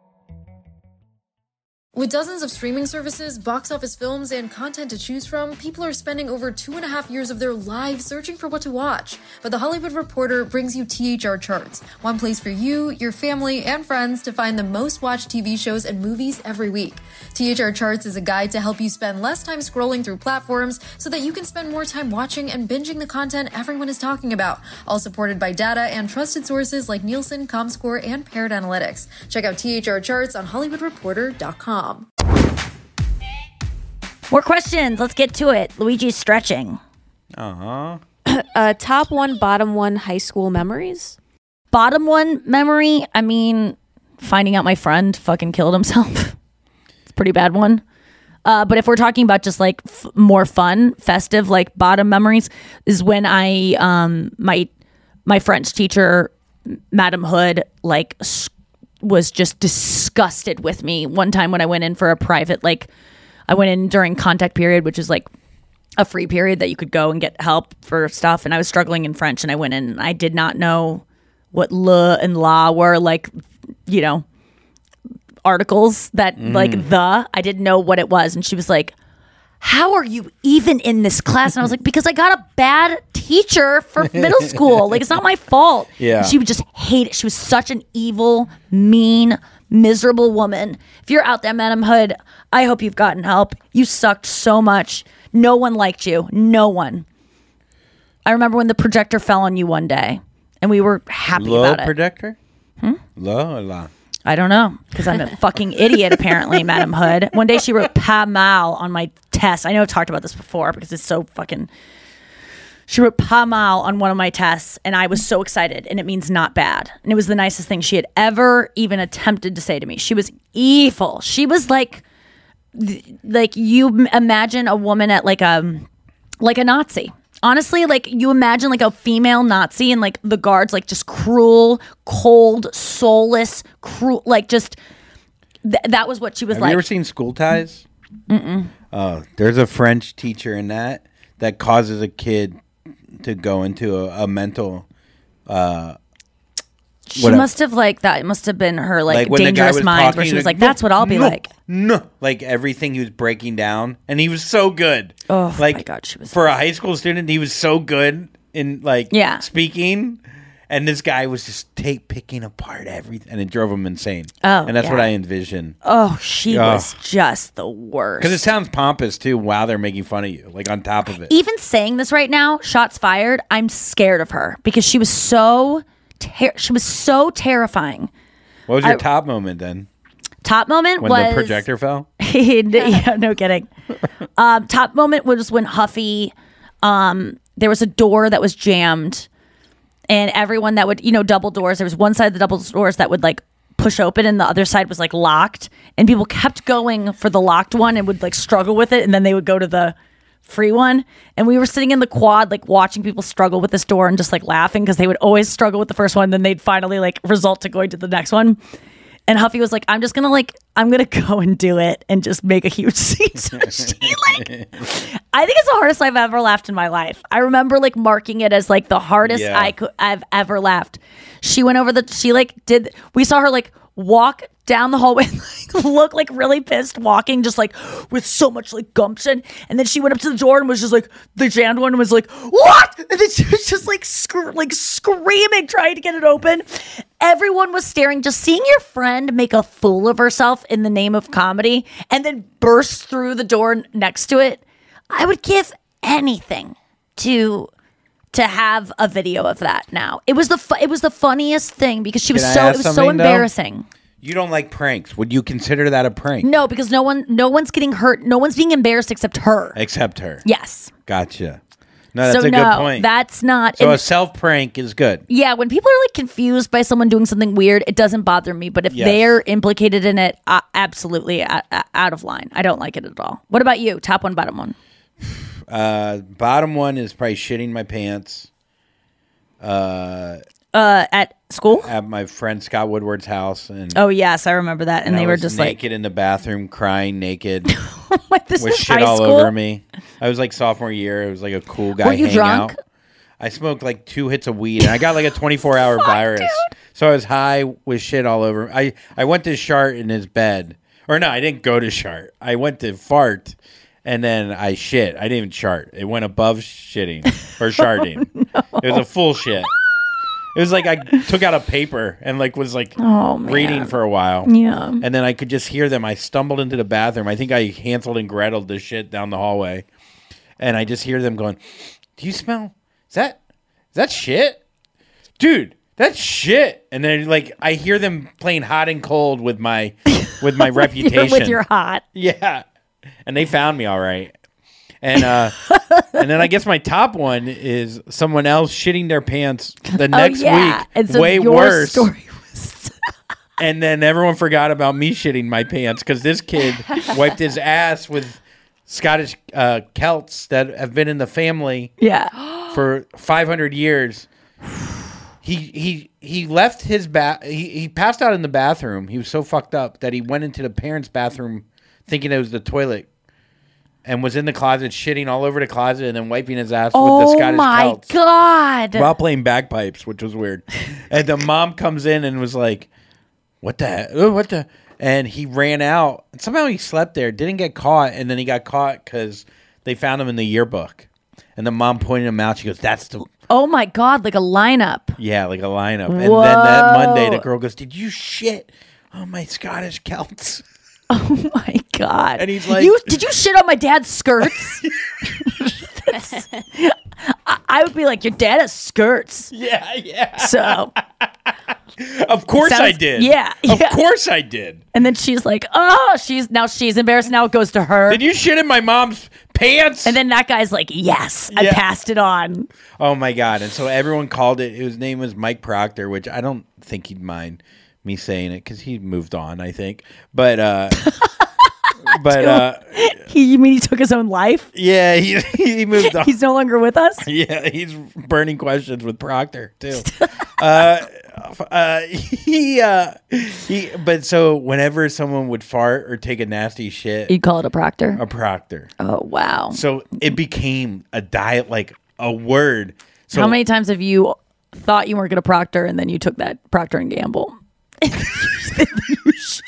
With dozens of streaming services, box office films, and content to choose from, people are spending over two and a half years of their lives searching for what to watch. But The Hollywood Reporter brings you T H R Charts, one place for you, your family, and friends to find the most watched T V shows and movies every week. T H R Charts is a guide to help you spend less time scrolling through platforms so that you can spend more time watching and binging the content everyone is talking about, all supported by data and trusted sources like Nielsen, ComScore, and Parrot Analytics. Check out T H R Charts on hollywood reporter dot com. More questions. Let's get to it. Luigi's stretching. Uh-huh. uh, top one, bottom one high school memories? Bottom one memory, I mean, finding out my friend fucking killed himself. It's a pretty bad one. Uh, but if we're talking about just like f- more fun, festive, like bottom memories, is when I, um, my, my French teacher, Madam Hood, like sc- was just disgusted with me one time when I went in for a private, like I went in during contact period, which is like a free period that you could go and get help for stuff. And I was struggling in French and I went in and I did not know what le and la were, like, you know, articles that mm. like the, I didn't know what it was. And she was like, how are you even in this class? And I was like, because I got a bad teacher for middle school. Like, it's not my fault. Yeah. And she would just hate it. She was such an evil, mean, miserable woman. If you're out there, Madam Hood, I hope you've gotten help. You sucked so much. No one liked you. No one. I remember when the projector fell on you one day, and we were happy Low about it. projector? Hmm? Low or la? I don't know, because I'm a fucking idiot, apparently, Madam Hood. One day she wrote pas mal on my test. I know I've talked about this before because it's so fucking... She wrote pas mal on one of my tests, and I was so excited, and it means not bad. And it was the nicest thing she had ever even attempted to say to me. She was evil. She was like... Like, you imagine a woman at like a... Like a Nazi. Honestly, like, you imagine like a female Nazi and like the guards, like just cruel, cold, soulless, cruel, like just th- that was what she was Have like. you ever seen School Ties? Mm-mm. Oh, there's a French teacher in that that causes a kid to go into a, a mental. Uh, she must have like that. Must have been her like, like dangerous mind, where she was like, no, "That's what I'll be no, like." No, like everything he was breaking down, and he was so good. Oh like, my god, she was for a high school student. He was so good in like yeah. speaking, and this guy was just take picking apart everything, and it drove him insane. Oh, and that's yeah. what I envision. Oh, she oh. was just the worst. Because it sounds pompous too. While they're making fun of you, like on top of it. Even saying this right now, shots fired. I'm scared of her because she was so. Ter- she was so terrifying. What was your I, top moment then? Top moment when was the projector fell. Yeah, no kidding. um, top moment was when Huffy. Um, there was a door that was jammed, and everyone that would, you know, double doors. There was one side of the double doors that would like push open and the other side was like locked, and people kept going for the locked one and would like struggle with it, and then they would go to the free one. And we were sitting in the quad like watching people struggle with this door and just like laughing because they would always struggle with the first one, then they'd finally like result to going to the next one. And Huffy was like, I'm just gonna like I'm gonna go and do it and just make a huge scene. So she like I think it's the hardest I've ever laughed in my life. I remember like marking it as like the hardest Yeah. I could I've ever laughed. She went over the she like did we saw her like walk down the hallway and like, look like really pissed walking just like with so much like gumption, and then she went up to the door and was just like the jammed one and was like what, and then she was just like sc- like screaming trying to get it open. Everyone was staring. Just seeing your friend make a fool of herself in the name of comedy and then burst through the door next to it, I would give anything to to have a video of that now. It was the fu- it was the funniest thing because she was Can I so ask it was so something, though? embarrassing. You don't like pranks. Would you consider that a prank? No, because no one no one's getting hurt. No one's being embarrassed except her. Except her. Yes. Gotcha. No, that's so a no, good point. that's not. So and- a self prank is good. yeah, when people are like confused by someone doing something weird, it doesn't bother me. But if Yes. they're implicated in it, uh, absolutely uh, uh, out of line. I don't like it at all. What about you? Top one, bottom one. Uh, bottom one is probably shitting my pants. Uh, Uh, at school? At my friend Scott Woodward's house, and Oh yes, I remember that. And, and they I were was just like, naked in the bathroom, crying naked, this with is shit high all school? over me. I was like sophomore year. It was like a cool guy. Were you hangout. drunk? I smoked like two hits of weed, and I got like a twenty-four hour virus. So I was high with shit all over. I I went to shart in his bed, or no, I didn't go to shart. I went to fart, and then I shit. I didn't even shart. It went above shitting or sharting. no. It was a full shit. It was like I took out a paper and like was like Oh, man. reading for a while. Yeah. And then I could just hear them. I stumbled into the bathroom. I think I Hansel and Gretel the shit down the hallway. And I just hear them going, "Do you smell? Is that is that shit? Dude, that's shit." And then like I hear them playing hot and cold with my with my reputation. with your hot. Yeah. And they found me all right. And uh, and then I guess my top one is someone else shitting their pants the next oh, yeah. week, and so way your worse. Story was And then everyone forgot about me shitting my pants because this kid wiped his ass with Scottish uh, Celts that have been in the family yeah. for five hundred years. He he he left his bath. He, he passed out in the bathroom. He was so fucked up that he went into the parents' bathroom thinking it was the toilet. And was in the closet, shitting all over the closet, and then wiping his ass Oh with the Scottish my Celts. God. While playing bagpipes, which was weird. And the mom comes in and was like, "What the heck? Oh, what the?" And he ran out. And somehow he slept there, didn't get caught, and then he got caught because they found him in the yearbook. And the mom pointed him out. She goes, "That's the." Oh my God, like a lineup. Yeah, like a lineup. And Whoa. then that Monday, the girl goes, "Did you shit on my Scottish Celts?" Oh my God. And he's like, you, did you shit on my dad's skirts? I, I would be like, your dad has skirts. Yeah, yeah. So. Of course Sounds- I did. Yeah, Of yeah. course I did. And then she's like, oh, she's now she's embarrassed. Now it goes to her. Did you shit in my mom's pants? And then that guy's like, yes, I Yeah. passed it on. Oh my God. And so everyone called it. His name was Mike Proctor, which I don't think he'd mind me saying it because he moved on, I think. But, uh, but, uh, He, you mean he took his own life? yeah, he, he moved on. He's no longer with us? Yeah, he's burning questions with Proctor too. uh, uh, he, uh, he, but so whenever someone would fart or take a nasty shit, You call it a proctor? a Proctor. Oh, wow. So it became a diet, like a word. So How many times have you thought you weren't going to proctor and then you took that Procter and Gamble? you shit.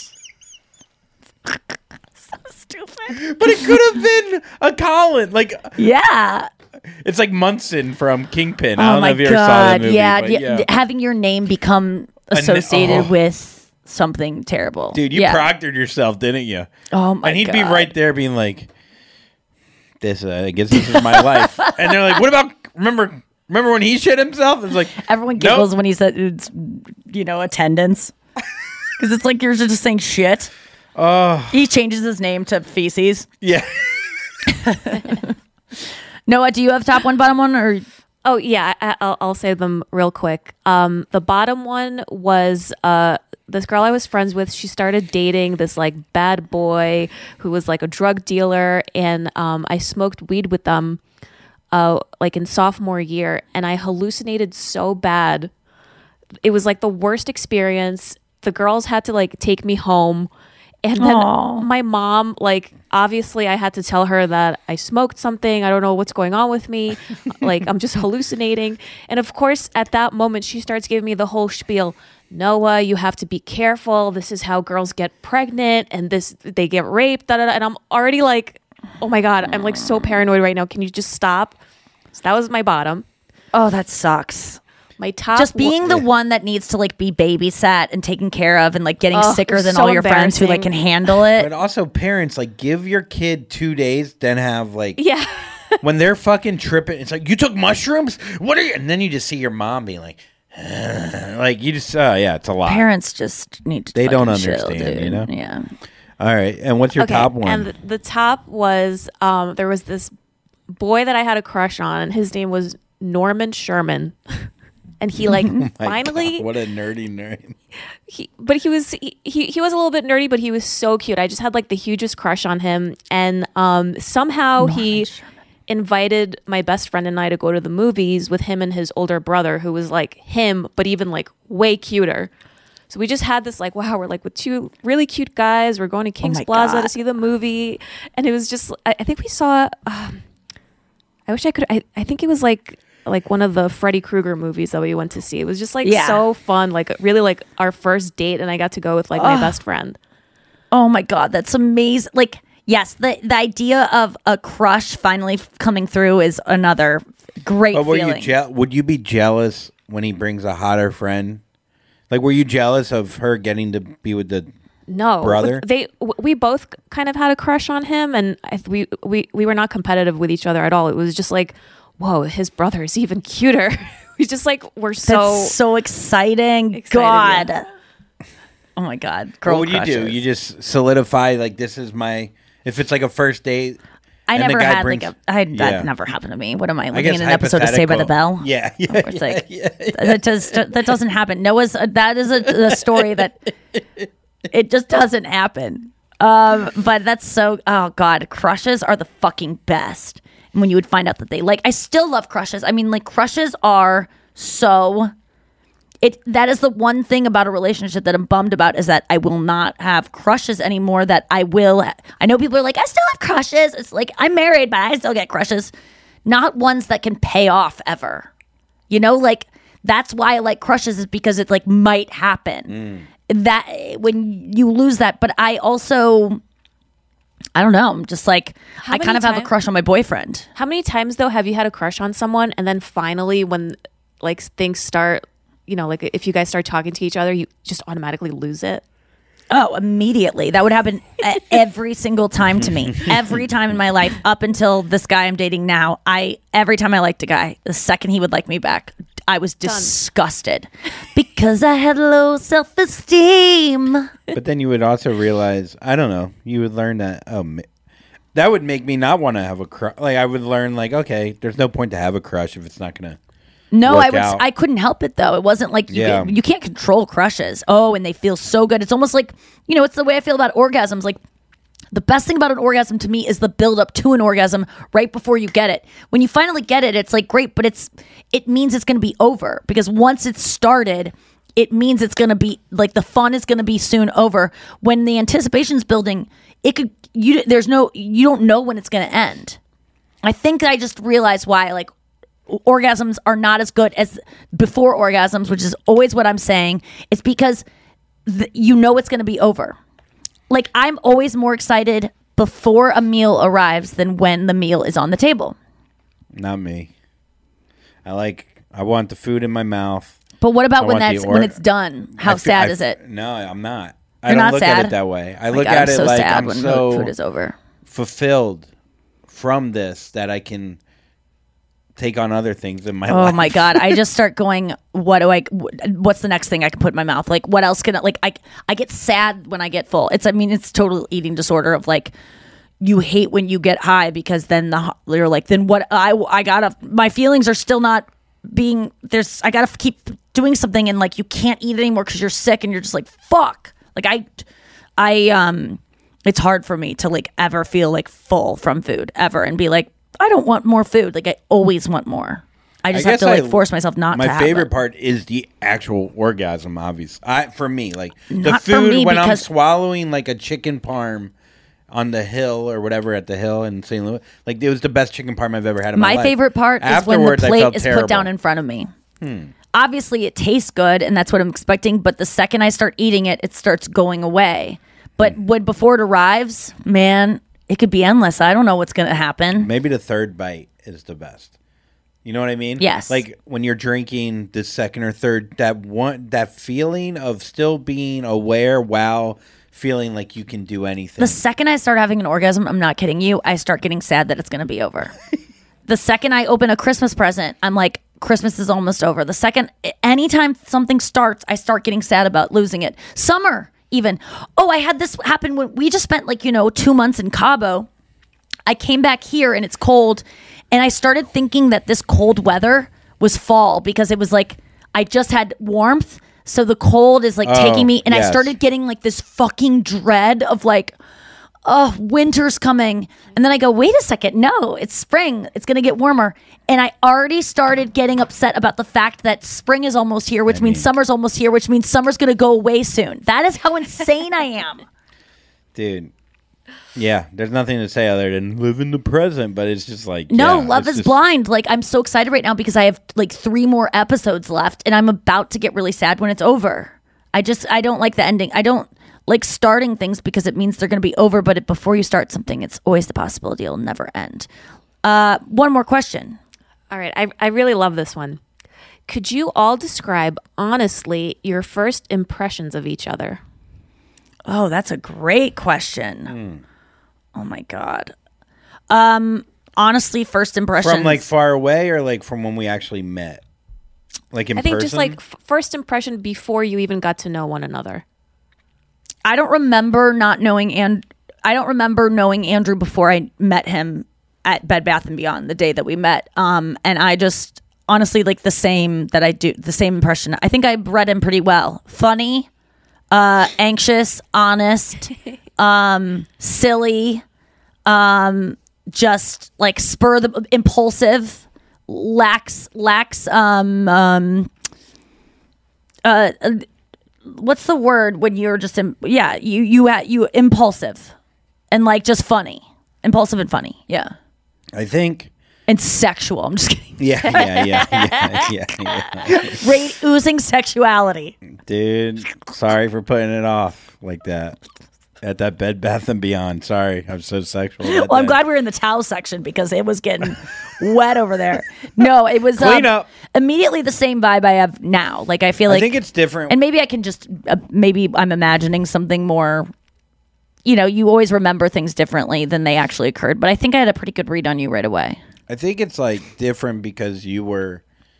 So stupid. But it could have been a Colin. Like, Yeah. it's like Munson from Kingpin. I Oh don't know my if you ever saw that God. movie. Yeah, but yeah. yeah. Having your name become A na- associated oh. with something terrible. Dude, you yeah. proctored yourself, didn't you? Oh my And he'd God. be right there being like, this, uh, I guess this is my life. And they're like, what about, remember remember when he shit himself? It's like, Everyone nope. giggles when he said it's, you know, attendance. Because it's like you're just saying shit. Oh. He changes his name to feces. Yeah. Noah, do you have top one, bottom one, or Oh yeah, I, I'll, I'll say them real quick. Um, the bottom one was uh, this girl I was friends with, she started dating this like bad boy who was like a drug dealer, and um, I smoked weed with them uh, like in sophomore year, and I hallucinated so bad. It was like the worst experience. The girls had to like take me home, and then Aww. my mom, like, obviously I had to tell her that I smoked something. I don't know what's going on with me. Like, I'm just hallucinating. And of course, at that moment, she starts giving me the whole spiel. Noah, you have to be careful. This is how girls get pregnant, and this they get raped. Da, da, da. And I'm already like, oh my God, I'm like so paranoid right now. Can you just stop? So that was my bottom. Oh, that sucks. My top, just being the yeah. one that needs to like be babysat and taken care of, and like getting Oh, sicker than so all your friends who like can handle it. But also, parents, like, give your kid two days, then have like, yeah, when they're fucking tripping, it's like, you took mushrooms? What are you? And then you just see your mom being like, like you just, uh, yeah, it's a lot. Parents just need to. They don't fucking chill, understand, dude. you know. Yeah. All right, and what's your okay, top one? And the, the top was um, there was this boy that I had a crush on, and his name was Norman Sherman. And he like Oh my finally, God, what a nerdy name. He, but he was he, he he was a little bit nerdy, but he was so cute. I just had like the hugest crush on him, and um, somehow Norman he Sherman. invited my best friend and I to go to the movies with him and his older brother, who was like him, but even like way cuter. So we just had this like, wow, we're like with two really cute guys. We're going to Kings my Plaza God. to see the movie, and it was just I, I think we saw. Um, I wish I could. I, I think it was like. like one of the Freddy Krueger movies that we went to see. It was just like Yeah. so fun, like really like our first date, and I got to go with like my Ugh. best friend. Oh my God, that's amazing. Like, yes, the the idea of a crush finally f- coming through is another great But were feeling. you je- would you be jealous when he brings a hotter friend? Like, were you jealous of her getting to be with the No, brother? They w- we both kind of had a crush on him, and I, th- we we we were not competitive with each other at all. It was just like, whoa, his brother is even cuter. We just like we're so That's so exciting. Excited, God. yeah. Oh my God. Girl what would you do? crushes. You just solidify, like, this is my, if it's like a first date. I and the never guy had brings- like a. I, that Yeah. never happened to me. What am I I looking guess at an episode of Saved by the hypothetical. Bell? Yeah, yeah, Where it's yeah, like yeah, yeah. that just that doesn't happen. Noah's uh, that is a, a story that it just doesn't happen. Um, but that's so. Oh God, crushes are the fucking best. And when you would find out that they like, I still love crushes. I mean, like crushes are so. It that is the one thing about a relationship that I'm bummed about is that I will not have crushes anymore. That I will. I know people are like, I still have crushes. It's like I'm married, but I still get crushes. Not ones that can pay off ever. You know, like that's why I like crushes is because it like might happen. That when you lose that, but I also. I don't know. I'm just like How I many kind of have a time- crush on my boyfriend. How many times though have you had a crush on someone, and then finally when like things start, you know, like if you guys start talking to each other, you just automatically lose it? Oh, immediately. That would happen e- every single time to me. Every time in my life up until this guy I'm dating now. I every time I liked a guy, the second he would like me back, I was disgusted because I had low self-esteem. But then you would also realize, I don't know, you would learn that, oh, ma- that would make me not want to have a crush. Like, I would learn, like, okay, there's no point to have a crush if it's not going to. No, work I was out. I couldn't help it though. It wasn't like you, Yeah. you can't control crushes. Oh, and they feel so good. It's almost like, you know, it's the way I feel about orgasms. Like the best thing about an orgasm to me is the build up to an orgasm right before you get it. When you finally get it, it's like great, but it's it means it's going to be over because once it's started, it means it's going to be like the fun is going to be soon over. When the anticipation's building, it could you there's no you don't know when it's going to end. I think I just realized why like orgasms are not as good as before orgasms, which is always what I'm saying. It's because th- you know it's going to be over. Like I'm always more excited before a meal arrives than when the meal is on the table. Not me. I like, I want the food in my mouth. But what about I when want the that's or- when it's done? How I fe- sad I is f- it? No, I'm not. I You're don't not look at sad? it that way. I Oh my look God, at I'm it so like sad I'm when so food is over. fulfilled from this that I can take on other things in my Oh life. my God. I just start going, what do I, wh- what's the next thing I can put in my mouth? Like, what else can I, like, I, I get sad when I get full. It's, I mean, it's total eating disorder of like, you hate when you get high because then the, you're like, then what, I, I gotta, my feelings are still not being there's I gotta keep doing something and like you can't eat anymore because you're sick and you're just like fuck. Like I, I um, it's hard for me to like ever feel like full from food ever and be like I don't want more food. Like I always want more. I just I have to guess like I- force myself not My to have favorite it. part is the actual orgasm, obviously. I, for me, like the Not for food me, when I'm because- swallowing like a chicken parm on the hill or whatever at the hill in Saint Louis, like it was the best chicken parm I've ever had in my, My life. favorite part is when the Afterwards, I plate felt is terrible. put down in front of me. Hmm. Obviously, it tastes good, and that's what I'm expecting. But the second I start eating it, it starts going away. But when before it arrives, man, it could be endless. I don't know what's going to happen. Maybe the third bite is the best. You know what I mean? Yes. Like when you're drinking the second or third, that one, that feeling of still being aware while feeling like you can do anything. The second I start having an orgasm, I'm not kidding you, I start getting sad that it's going to be over. The second I open a Christmas present, I'm like, Christmas is almost over. The second, anytime something starts, I start getting sad about losing it. Summer, even. Oh, I had this happen when we just spent like, you know, two months in Cabo. I came back here and it's cold. And I started thinking that this cold weather was fall because it was like, I just had warmth. So the cold is like Oh, taking me. And I yes. started getting like this fucking dread of like, oh, winter's coming. And then I go, wait a second. No, it's spring. It's going to get warmer. And I already started getting upset about the fact that spring is almost here, which means summer's almost here, which means summer's going to go away soon. That is how insane I am. Dude. Yeah, there's nothing to say other than live in the present, but it's just like No, yeah, Love it's is just- Blind. Like, I'm so excited right now because I have like three more episodes left and I'm about to get really sad when it's over. I just, I don't like the ending. I don't like starting things because it means they're going to be over, but it, before you start something, it's always the possibility it'll never end. Uh, one more question. All right. I, I really love this one. Could you all describe honestly your first impressions of each other? Oh, that's a great question. Oh my God. Um, honestly, first impressions. From like far away or like from when we actually met? Like in I think person? just like f- first impression before you even got to know one another. I don't remember not knowing and I don't remember knowing Andrew before I met him at Bed Bath and Beyond the day that we met. Um, and I just honestly like the same that I do the same impression. I think I read him pretty well. Funny, uh, anxious, honest, um, silly, um, just like spur the impulsive, lacks lacks um um uh. uh what's the word when you're just im- yeah you you uh, you impulsive and like just funny, impulsive and funny, yeah, I think and sexual. I'm just kidding. Yeah, yeah, yeah, yeah, yeah, yeah. Ra- oozing sexuality. Dude, sorry for putting it off like that at that Bed Bath and Beyond. Sorry, I'm so sexual. Well, I'm glad we were in the towel section because it was getting wet over there. No, it was Clean um, up. immediately the same vibe I have now. Like I feel I like think it's different. and maybe I can just uh, maybe I'm imagining something more. You know, you always remember things differently than they actually occurred. But I think I had a pretty good read on you right away. I think it's like different because you were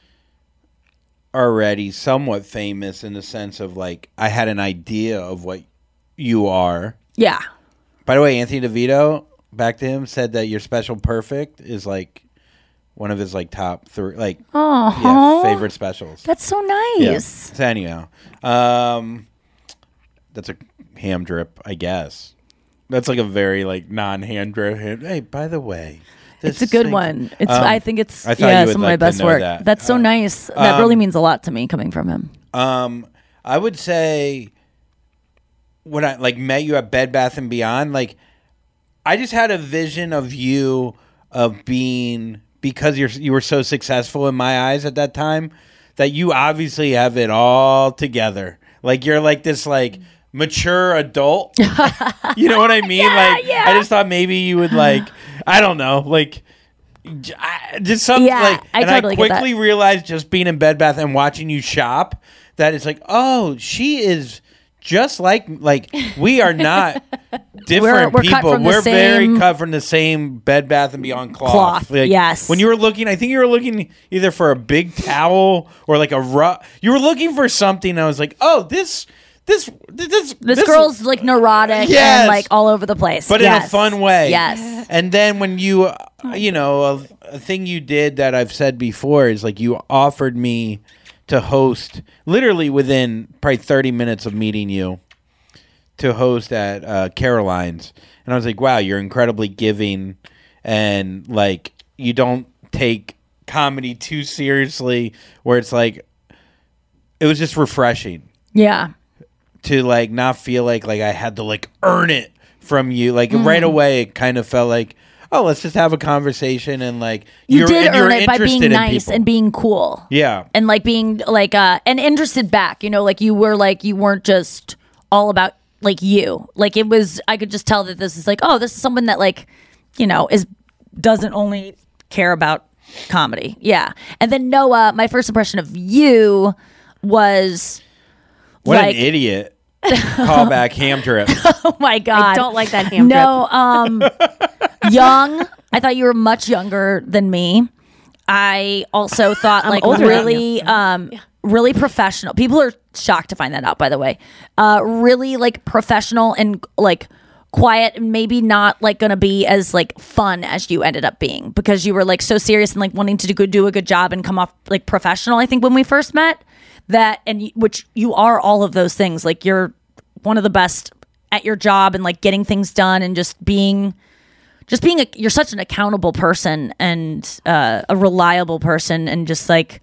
already somewhat famous in the sense of like I had an idea of what you are. Yeah. By the way, Anthony DeVito, back to him, said that your special perfect is like one of his like top three, like Aw. yeah, favorite specials. That's so Yeah. nice. So anyhow, um, that's a ham drip, I guess. That's like a very like non-hand drip. Ham. Hey, by the way, It's this a good thing- one. It's Um, I think it's I thought yeah you would some of my like to best know work. that. That's so Uh, nice. That really um, means a lot to me coming from him. Um, I would say when I like met you at Bed Bath and Beyond, like I just had a vision of you of being because you're you were so successful in my eyes at that time that you obviously have it all together. Like you're like this like mature adult. You know what I mean? like yeah. I just thought maybe you would like I don't know, like j- I- just something Yeah, like I and totally I get that. quickly realized just being in Bed Bath and watching you shop that it's like, oh, she is just like like we are not different We're- we're cut people. from the We're very same cut from the same Bed Bath and Beyond cloth. Cloth, Like, yes. When you were looking, I think you were looking either for a big towel or like a ru- you were looking for something. I was like, oh, this this this This, girl's like neurotic Yes. and like all over the place. but Yes. in a fun way. Yes. And then when you, uh, you know, a, a thing you did that I've said before is like you offered me to host, literally within probably thirty minutes of meeting you, to host at uh, Caroline's, and I was like, wow, you're incredibly giving, and like you don't take comedy too seriously. Where it's like, it was just refreshing. Yeah. To like not feel like like I had to like earn it from you. Like Mm. right away, it kind of felt like, oh, let's just have a conversation and like You you're, did and you're earn it by interested being in nice people. and being cool. Yeah. And like being like uh and interested back, you know, like you were like you weren't just all about like you. Like it was I could just tell that this is like, oh, this is someone that like, you know, is doesn't only care about comedy. Yeah. And then Noah, my first impression of you was What like an idiot. Call back ham drip. oh my god. I don't like that ham No, um young. I thought you were much younger than me. I also thought I'm like older than really um really professional. People are shocked to find that out, by the way. Uh really like professional and like quiet and maybe not like gonna be as like fun as you ended up being because you were like so serious and like wanting to do, do a good job and come off like professional. I think when we first met that and y- which you are all of those things. Like you're one of the best at your job and like getting things done and just being just being a, you're such an accountable person and uh, a reliable person and just like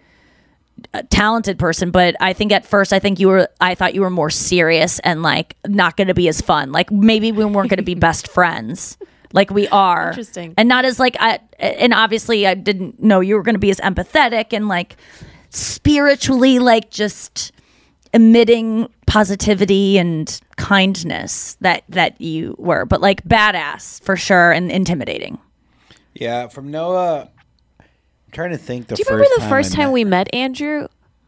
a talented person. But I think at first I think you were I thought you were more serious and like not going to be as fun. Like maybe we weren't going to be best friends like we are. Interesting. And not as like I and obviously I didn't know you were going to be as empathetic and like spiritually like just emitting positivity and kindness that that you were, but like badass for sure and intimidating. Yeah, from Noah. I'm trying to think. The Do you first remember the time first I time met- we met, Andrew?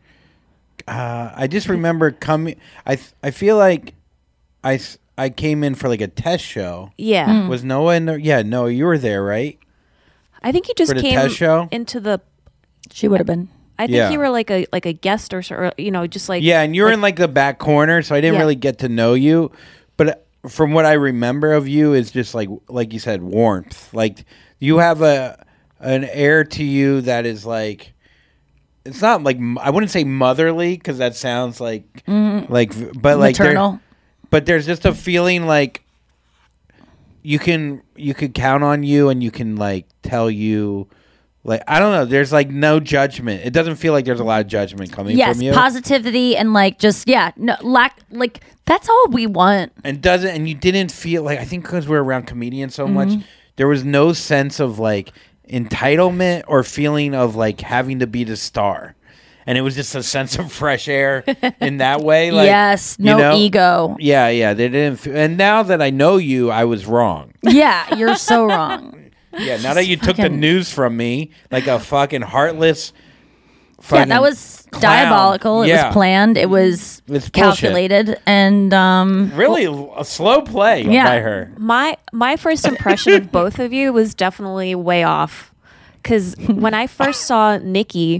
Uh, I just remember coming. I th- I feel like I s- I came in for like a test show. Yeah. Mm. Was Noah in there? Yeah, Noah, you were there, right? I think you just For the came test show? into the. She would have been. I think Yeah. you were like a like a guest or, so- or you know just like Yeah, and you're like- in like the back corner, so I didn't Yeah. really get to know you. But from what I remember of you is just like like you said, warmth. Like you have a an air to you that is like it's not like I wouldn't say motherly because that sounds like Mhm. like but like there- Maternal. but there's just a feeling like you can you could count on you and you can like tell you. Like I don't know, there's like no judgment. It doesn't feel like there's a lot of judgment coming Yes, from you. positivity and like just yeah, no lack like that's all we want. And doesn't and you didn't feel like I think because we're around comedians so Mhm. much, there was no sense of like entitlement or feeling of like having to be the star. And it was just a sense of fresh air in that way. Like, Yes, you no know? ego. Yeah, yeah. They didn't. F- and now that I know you, I was wrong. Yeah, you're so wrong. Yeah, now that you took the Fucking- news from me like a fucking heartless. Yeah, fucking that was clown. diabolical. It Yeah. was planned. It was It's bullshit. calculated and um Really a slow play Yeah. by her. My my first impression of both of you was definitely way off. Because when I first saw Nikki,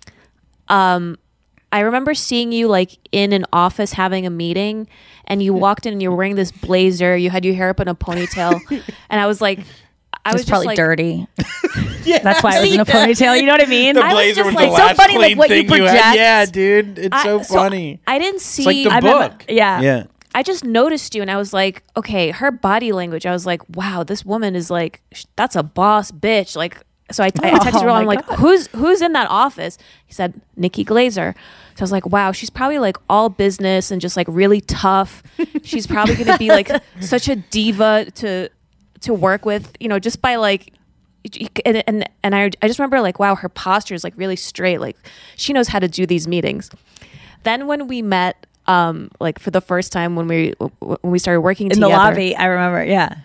um, I remember seeing you like in an office having a meeting, and you walked in and you were wearing this blazer. You had your hair up in a ponytail, and I was like, I It was was probably just like, dirty. That's why I was in a ponytail. You know what I mean? The I was blazer just was like the so last funny, like clean what you thing you had. project. Yeah, dude, it's I- so so funny. I didn't It's see. like the I remember- book. yeah. Yeah. I just noticed you, and I was like, okay, her body language. I was like, wow, this woman is like, sh- that's a boss bitch. Like, so I, I texted Oh her. I'm my like, God. who's who's in that office? He said Nikki Glazer. So I was like, wow, she's probably like all business and just like really tough. She's probably going to be like such a diva to to work with, you know, just by like. And, and and I I just remember like, wow, her posture is like really straight. Like she knows how to do these meetings. Then when we met, um, like for the first time when we when we started working In together, the lobby, I remember. Yeah.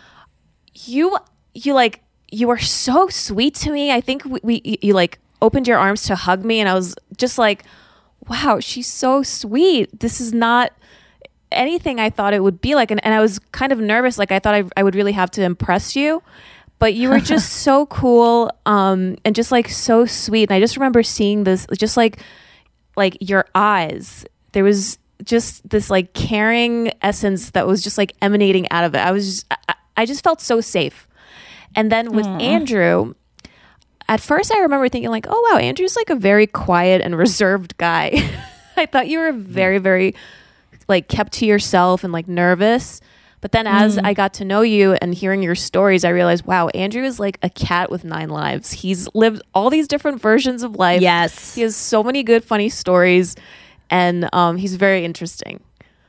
you you like you were so sweet to me. I think we, we you like opened your arms to hug me, and I was just like, wow, she's so sweet. This is not anything I thought it would be like, and, and I was kind of nervous. Like I thought I, I would really have to impress you, but you were just so cool, um, and just like so sweet. And I just remember seeing this, just like like your eyes. There was just this like caring essence that was just like emanating out of it. I was just, I, I just felt so safe. And then with Mm. Andrew, at first I remember thinking like, oh wow, Andrew's like a very quiet and reserved guy. I thought you were very, very like kept to yourself and like nervous. But then as Mm. I got to know you and hearing your stories, I realized, wow, Andrew is like a cat with nine lives. He's lived all these different versions of life. Yes. He has so many good, funny stories. And um, he's very interesting.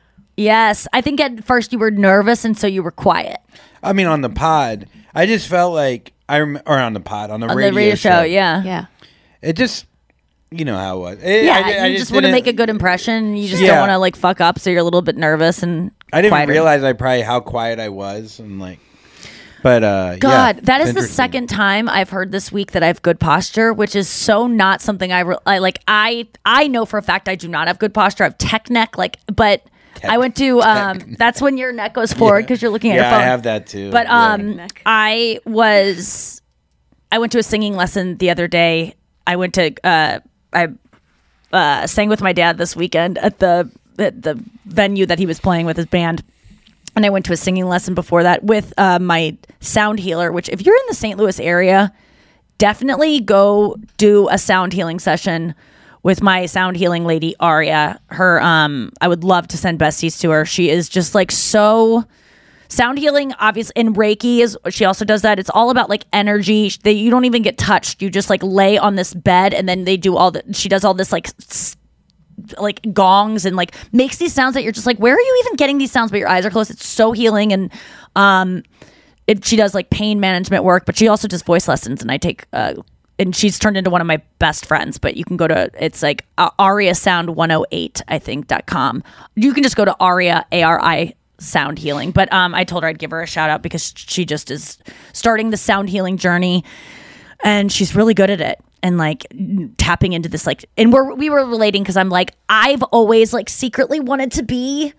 Yes. I think at first you were nervous and so you were quiet. I mean, on the pod, I just felt like I rem- or on the pod on the On radio, the radio show, yeah. Yeah. It just, you know how it was. It, Yeah, I, I you just, want to didn't- make a good impression. You just Yeah. don't want to like fuck up, so you're a little bit nervous and I didn't quieter. realize I probably how quiet I was and like, but uh, God, yeah, that it's is the interesting. second time I've heard this week that I have good posture, which is so not something I, re- I like. I I know for a fact I do not have good posture. I have tech neck, like, but I went to. Um, that's when your neck goes forward because you're looking at Yeah, your phone. I have that too. But Yeah. um, I was. I went to a singing lesson the other day. I went to. Uh, I uh, sang with my dad this weekend at the at the venue that he was playing with his band. And I went to a singing lesson before that with uh, my sound healer, which if you're in the Saint Louis area, definitely go do a sound healing session with my sound healing lady, Aria. Her, um, I would love to send besties to her. She is just like so sound healing, obviously, and Reiki is, she also does that. It's all about like energy. They, you don't even get touched. You just like lay on this bed and then they do all the, she does all this like s- like gongs and like makes these sounds that you're just like, where are you even getting these sounds? But your eyes are closed. It's so healing. And um, it, she does like pain management work, but she also does voice lessons. And I take, uh, and she's turned into one of my best friends. But you can go to, it's like uh, aria sound one oh eight, I think, dot com. You can just go to Aria, A R I sound healing. But um, I told her I'd give her a shout out because she just is starting the sound healing journey. And she's really good at it. And like tapping into this, like, and we're we were relating because I'm like, I've always like secretly wanted to be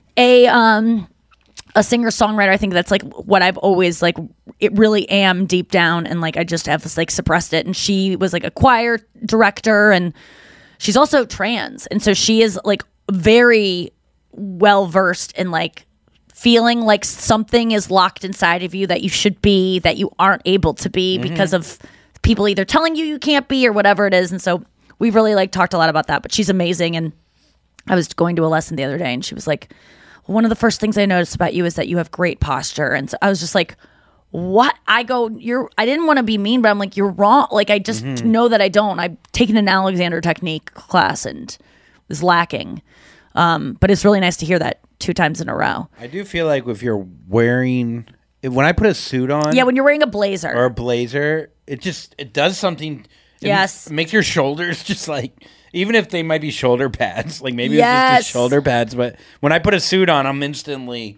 a um a singer songwriter. I think that's like what I've always like. It really am deep down, and like I just have this like suppressed it. And she was like a choir director, and she's also trans, and so she is like very well versed in like feeling like something is locked inside of you that you should be, that you aren't able to be Mhm. because of people either telling you you can't be or whatever it is. And so we've really like talked a lot about that, but she's amazing. And I was going to a lesson the other day and she was like, one of the first things I noticed about you is that you have great posture. And so I was just like, what? I go, you're, I didn't want to be mean, but I'm like, you're wrong. Like, I just Mhm. know that I don't. I've taken an Alexander Technique class and was lacking. Um, but it's really nice to hear that two times in a row. I do feel like if you're wearing, if, when I put a suit on, Yeah, when you're wearing a blazer. or a blazer, it just it does something. It Yes. makes your shoulders just like, even if they might be shoulder pads, like maybe it's Yes. just the shoulder pads. But when I put a suit on, I'm instantly,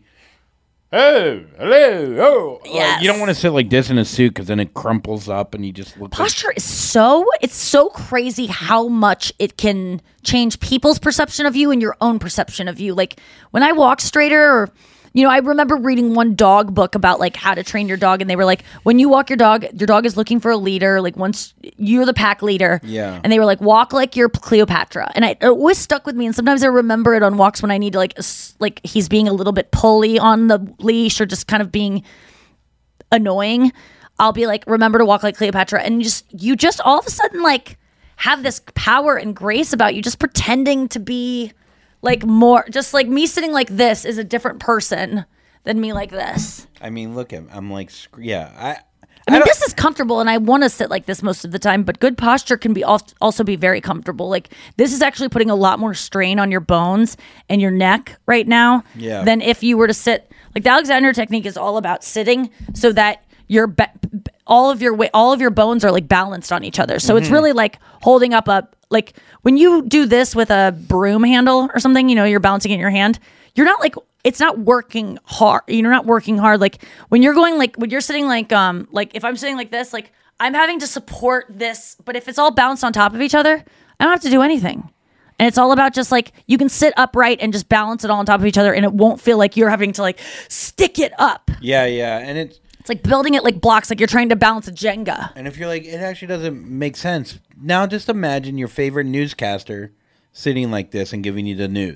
oh, hello, oh. Like, Yes. you don't want to sit like this in a suit because then it crumples up and you just look. Posture is so, it's so crazy how much it can change people's perception of you and your own perception of you. Like when I walk straighter, or, you know, I remember reading one dog book about like how to train your dog. And they were like, when you walk your dog, your dog is looking for a leader. Like once you're the pack leader. Yeah. And they were like, walk like you're Cleopatra. And I, it always stuck with me. And sometimes I remember it on walks when I need to like, s- like he's being a little bit pulley on the leash or just kind of being annoying. I'll be like, remember to walk like Cleopatra. And you just, you just all of a sudden like have this power and grace about you, just pretending to be like more, just like me sitting like this is a different person than me like this. I mean, look at I'm like, sc- yeah, I. I mean, this is comfortable, and I want to sit like this most of the time. But good posture can be al- also be very comfortable. Like this is actually putting a lot more strain on your bones and your neck right now Yeah. than if you were to sit. Like the Alexander Technique is all about sitting so that your be- b- all of your weight, all of your bones are like balanced on each other. So it's Mhm. really like holding up a like when you do this with a broom handle or something. You know, you're balancing it in your hand. You're not like. It's not working hard. You're not working hard. Like when you're going, like when you're sitting, like um, like if I'm sitting like this, like I'm having to support this. But if it's all bounced on top of each other, I don't have to do anything. And it's all about just like you can sit upright and just balance it all on top of each other, and it won't feel like you're having to like stick it up. Yeah, yeah, and it's It's like building it like blocks, like you're trying to balance a Jenga. and if you're like, it actually doesn't make sense. Now, just imagine your favorite newscaster sitting like this and giving you the news.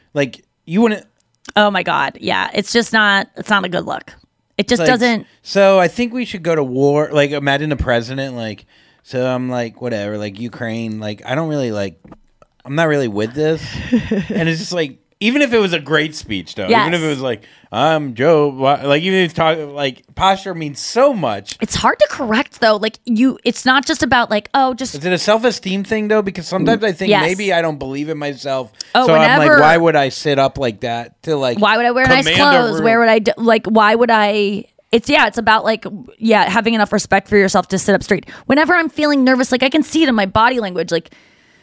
Like you wouldn't. Oh my God. Yeah. It's just not, it's not a good look. It just like, doesn't. So I think we should go to war. Like imagine the president. Like so I'm like whatever. Like Ukraine. Like I don't really like. I'm not really with this. And it's just like. Even if it was a great speech, though, Yes. even if it was like, I'm Joe, like, even if it's talking, like, posture means so much. It's hard to correct, though. Like, you, it's not just about, like, oh, just. Is it a self esteem thing, though? Because sometimes I think Yes. maybe I don't believe in myself. Oh, so I'm whenever- like, why would I sit up like that to, like, Why would I wear nice command a clothes? room? Where would I, do, like, why would I. It's, yeah, it's about, like, yeah, having enough respect for yourself to sit up straight. Whenever I'm feeling nervous, like, I can see it in my body language, like,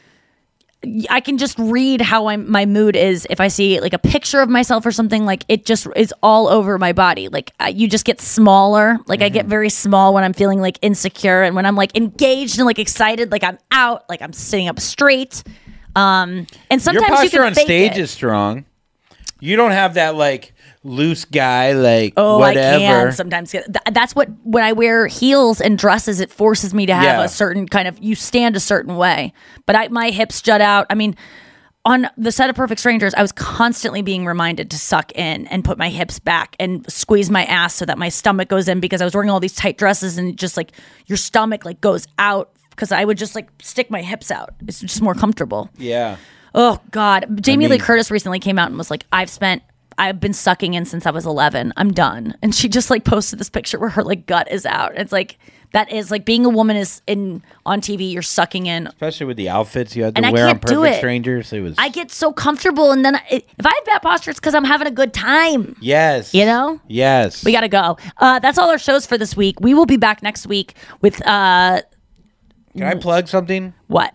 I can just read how I'm, my mood is if I see like a picture of myself or something. Like it just is all over my body. Like I, you just get smaller. Like mm-hmm. I get very small when I'm feeling like insecure, and when I'm like engaged and like excited, like I'm out, like I'm sitting up straight. Um, and sometimes your posture you can on fake stage it. is strong. You don't have that like loose guy like Oh, whatever. I can sometimes get. Th- that's what when I wear heels and dresses, it forces me to have Yeah. a certain kind of. You stand a certain way, but I, my hips jut out. I mean, on the set of Perfect Strangers, I was constantly being reminded to suck in and put my hips back and squeeze my ass so that my stomach goes in, because I was wearing all these tight dresses and just like your stomach like goes out, because I would just like stick my hips out. It's just more comfortable. Yeah. Oh God, Jamie I Lee mean- Curtis recently came out and was like, I've spent. I've been sucking in since I was eleven. I'm done. And she just like posted this picture where her like gut is out. It's like that is like being a woman is in on T V. You're sucking in. Especially with the outfits you had to And I wear on can't do Perfect it. Strangers. It was I get so comfortable, and then I, if I have bad posture, it's because I'm having a good time. yes. You know? Yes. We got to go. Uh, that's all our shows for this week. We will be back next week with uh, Can I plug something? what?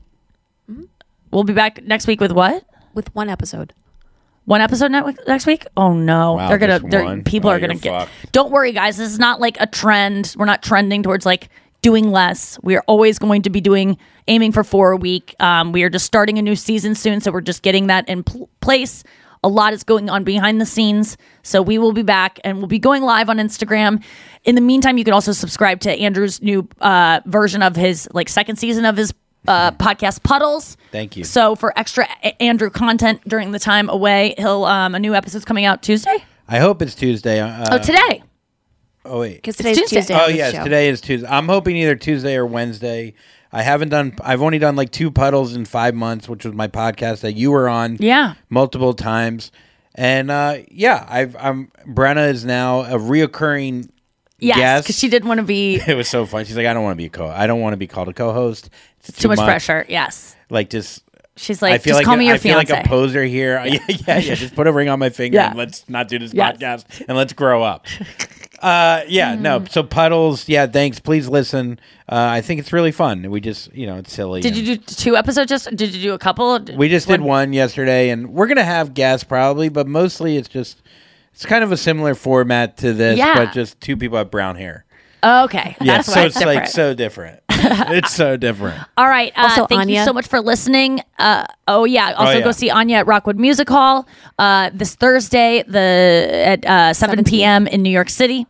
We'll be back next week with what? With one episode. One episode ne- next week? Oh no, Wow, they're gonna. just They're, one? people Oh, are gonna you're get. fucked. Don't worry, guys. This is not like a trend. We're not trending towards like doing less. We are always going to be doing aiming for four a week. Um, we are just starting a new season soon, so we're just getting that in pl- place. A lot is going on behind the scenes, so we will be back and we'll be going live on Instagram. In the meantime, you can also subscribe to Andrew's new uh, version of his like second season of his uh, podcast, Puddles. Thank you. So for extra A- Andrew content during the time away, he'll um, a new episode's coming out Tuesday. I hope it's Tuesday. Uh, oh, today. Oh wait, Because today's Tuesday. Tuesday. Oh on this yes, show. today is Tuesday. I'm hoping either Tuesday or Wednesday. I haven't done. I've only done like two puddles in five months, which was my podcast that you were on. Yeah. multiple times, and uh, yeah, I've. I'm. Brenna is now a reoccurring Yes, guest. because she didn't want to be It was so fun. She's like, I don't want to be a co. I don't want to be called a co-host. It's too much pressure. Yes. Like just. She's like, I feel just like call a, me your I feel fiance. like a poser here. Yeah, yeah, yeah. Just put a ring on my finger Yeah. and let's not do this Yes. podcast and let's grow up. Uh, yeah, no. So puddles. Yeah, thanks. Please listen. Uh, I think it's really fun. We just, you know, it's silly. Did and- you do two episodes? Just did you do a couple? We just did one yesterday, and we're gonna have guests probably, but mostly it's just it's kind of a similar format to this, Yeah. but just two people have brown hair. Okay, Yeah, that's so why it's it's like different. so different. It's so different. All right. Uh, Also, thank you Anya. so much for listening. Uh, oh yeah. Also Oh, yeah. go see Anya at Rockwood Music Hall uh, this Thursday, the at uh, seven p.m. in New York City.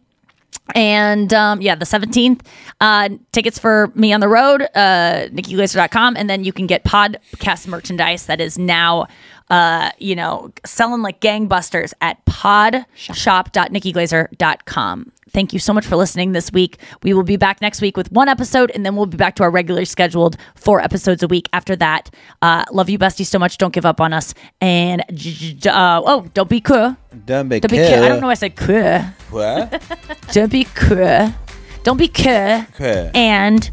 And um, yeah, the seventeenth. Uh, tickets for me on the road, uh, Nikki Glaser dot com. And then you can get podcast merchandise that is now, uh, you know, selling like gangbusters at podshop dot nikki glaser dot com. Thank you so much for listening this week. We will be back next week with one episode, and then we'll be back to our regularly scheduled four episodes a week after that. Uh, love you, besties, so much. Don't give up on us. And, j- j- uh, oh, don't be cool. Don't be Don't be cool. I don't know why I said cool. What? Don't be cool. Don't be cool. Cool. And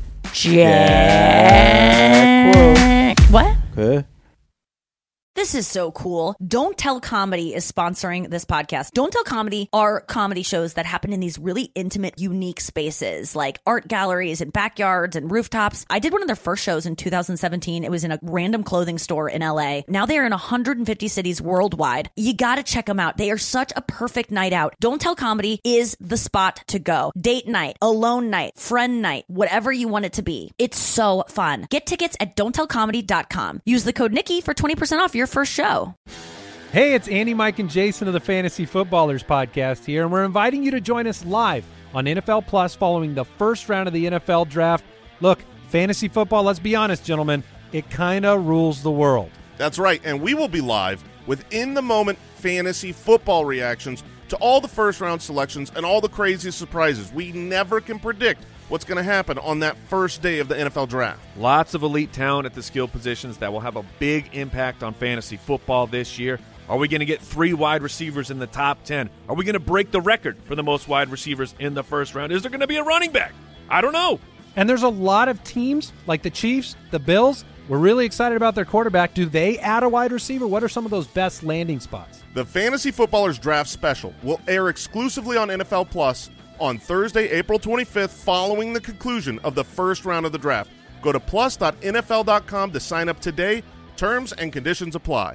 Yeah, Jack. What? Huh? This is so cool. Don't Tell Comedy is sponsoring this podcast. Don't Tell Comedy are comedy shows that happen in these really intimate, unique spaces like art galleries and backyards and rooftops. I did one of their first shows in two thousand seventeen. It was in a random clothing store in L A. Now they are in one hundred fifty cities worldwide. You got to check them out. They are such a perfect night out. Don't Tell Comedy is the spot to go. Date night, alone night, friend night, whatever you want it to be. It's so fun. Get tickets at don't tell comedy dot com. Use the code Nikki for twenty percent off your first show. Hey, it's Andy, Mike, and Jason of the Fantasy Footballers podcast here, and we're inviting you to join us live on N F L Plus following the first round of the N F L draft. Look, fantasy football, let's be honest, gentlemen, it kind of rules the world. That's right, and we will be live with in-the-moment fantasy football reactions to all the first-round selections and all the crazy surprises. We never can predict what's going to happen on that first day of the N F L Draft. Lots of elite talent at the skill positions that will have a big impact on fantasy football this year. Are we going to get three wide receivers in the top ten? Are we going to break the record for the most wide receivers in the first round? Is there going to be a running back? I don't know. And there's a lot of teams like the Chiefs, the Bills. We're really excited about their quarterback. Do they add a wide receiver? What are some of those best landing spots? The Fantasy Footballers Draft Special will air exclusively on N F L Plus on Thursday, April twenty-fifth, following the conclusion of the first round of the draft. Go to plus dot N F L dot com to sign up today. Terms and conditions apply.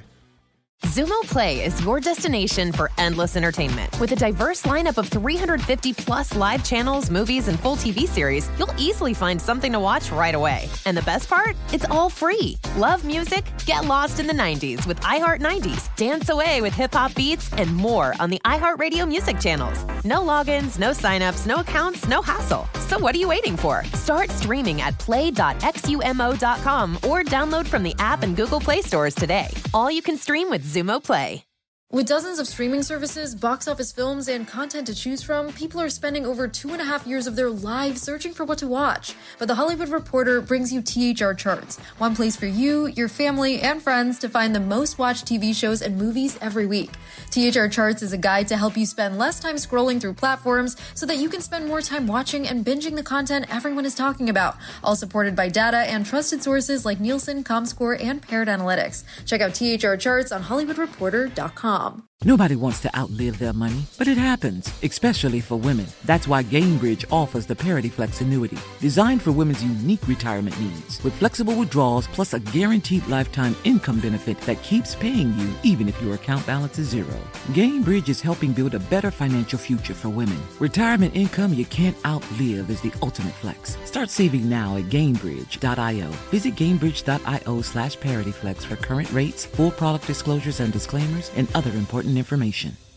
Zumo Play is your destination for endless entertainment. With a diverse lineup of three hundred fifty plus live channels, movies, and full T V series, you'll easily find something to watch right away. And the best part? It's all free. Love music? Get lost in the nineties with iHeart nineties, dance away with hip-hop beats, and more on the iHeartRadio music channels. No logins, no signups, no accounts, no hassle. So what are you waiting for? Start streaming at play dot xumo dot com or download from the app and Google Play stores today. All you can stream with Zumo Play. With dozens of streaming services, box office films, and content to choose from, people are spending over two and a half years of their lives searching for what to watch. But The Hollywood Reporter brings you T H R Charts, one place for you, your family, and friends to find the most watched T V shows and movies every week. T H R Charts is a guide to help you spend less time scrolling through platforms so that you can spend more time watching and binging the content everyone is talking about, all supported by data and trusted sources like Nielsen, ComScore, and Paired Analytics. Check out T H R Charts on Hollywood Reporter dot com. Nobody wants to outlive their money, but it happens, especially for women. That's why Gainbridge offers the Parity Flex annuity, designed for women's unique retirement needs. With flexible withdrawals plus a guaranteed lifetime income benefit that keeps paying you even if your account balance is zero. Gainbridge is helping build a better financial future for women. Retirement income you can't outlive is the ultimate flex. Start saving now at Gainbridge dot io. Visit Gainbridge dot io slash ParityFlex for current rates, full product disclosures and disclaimers, and other important information.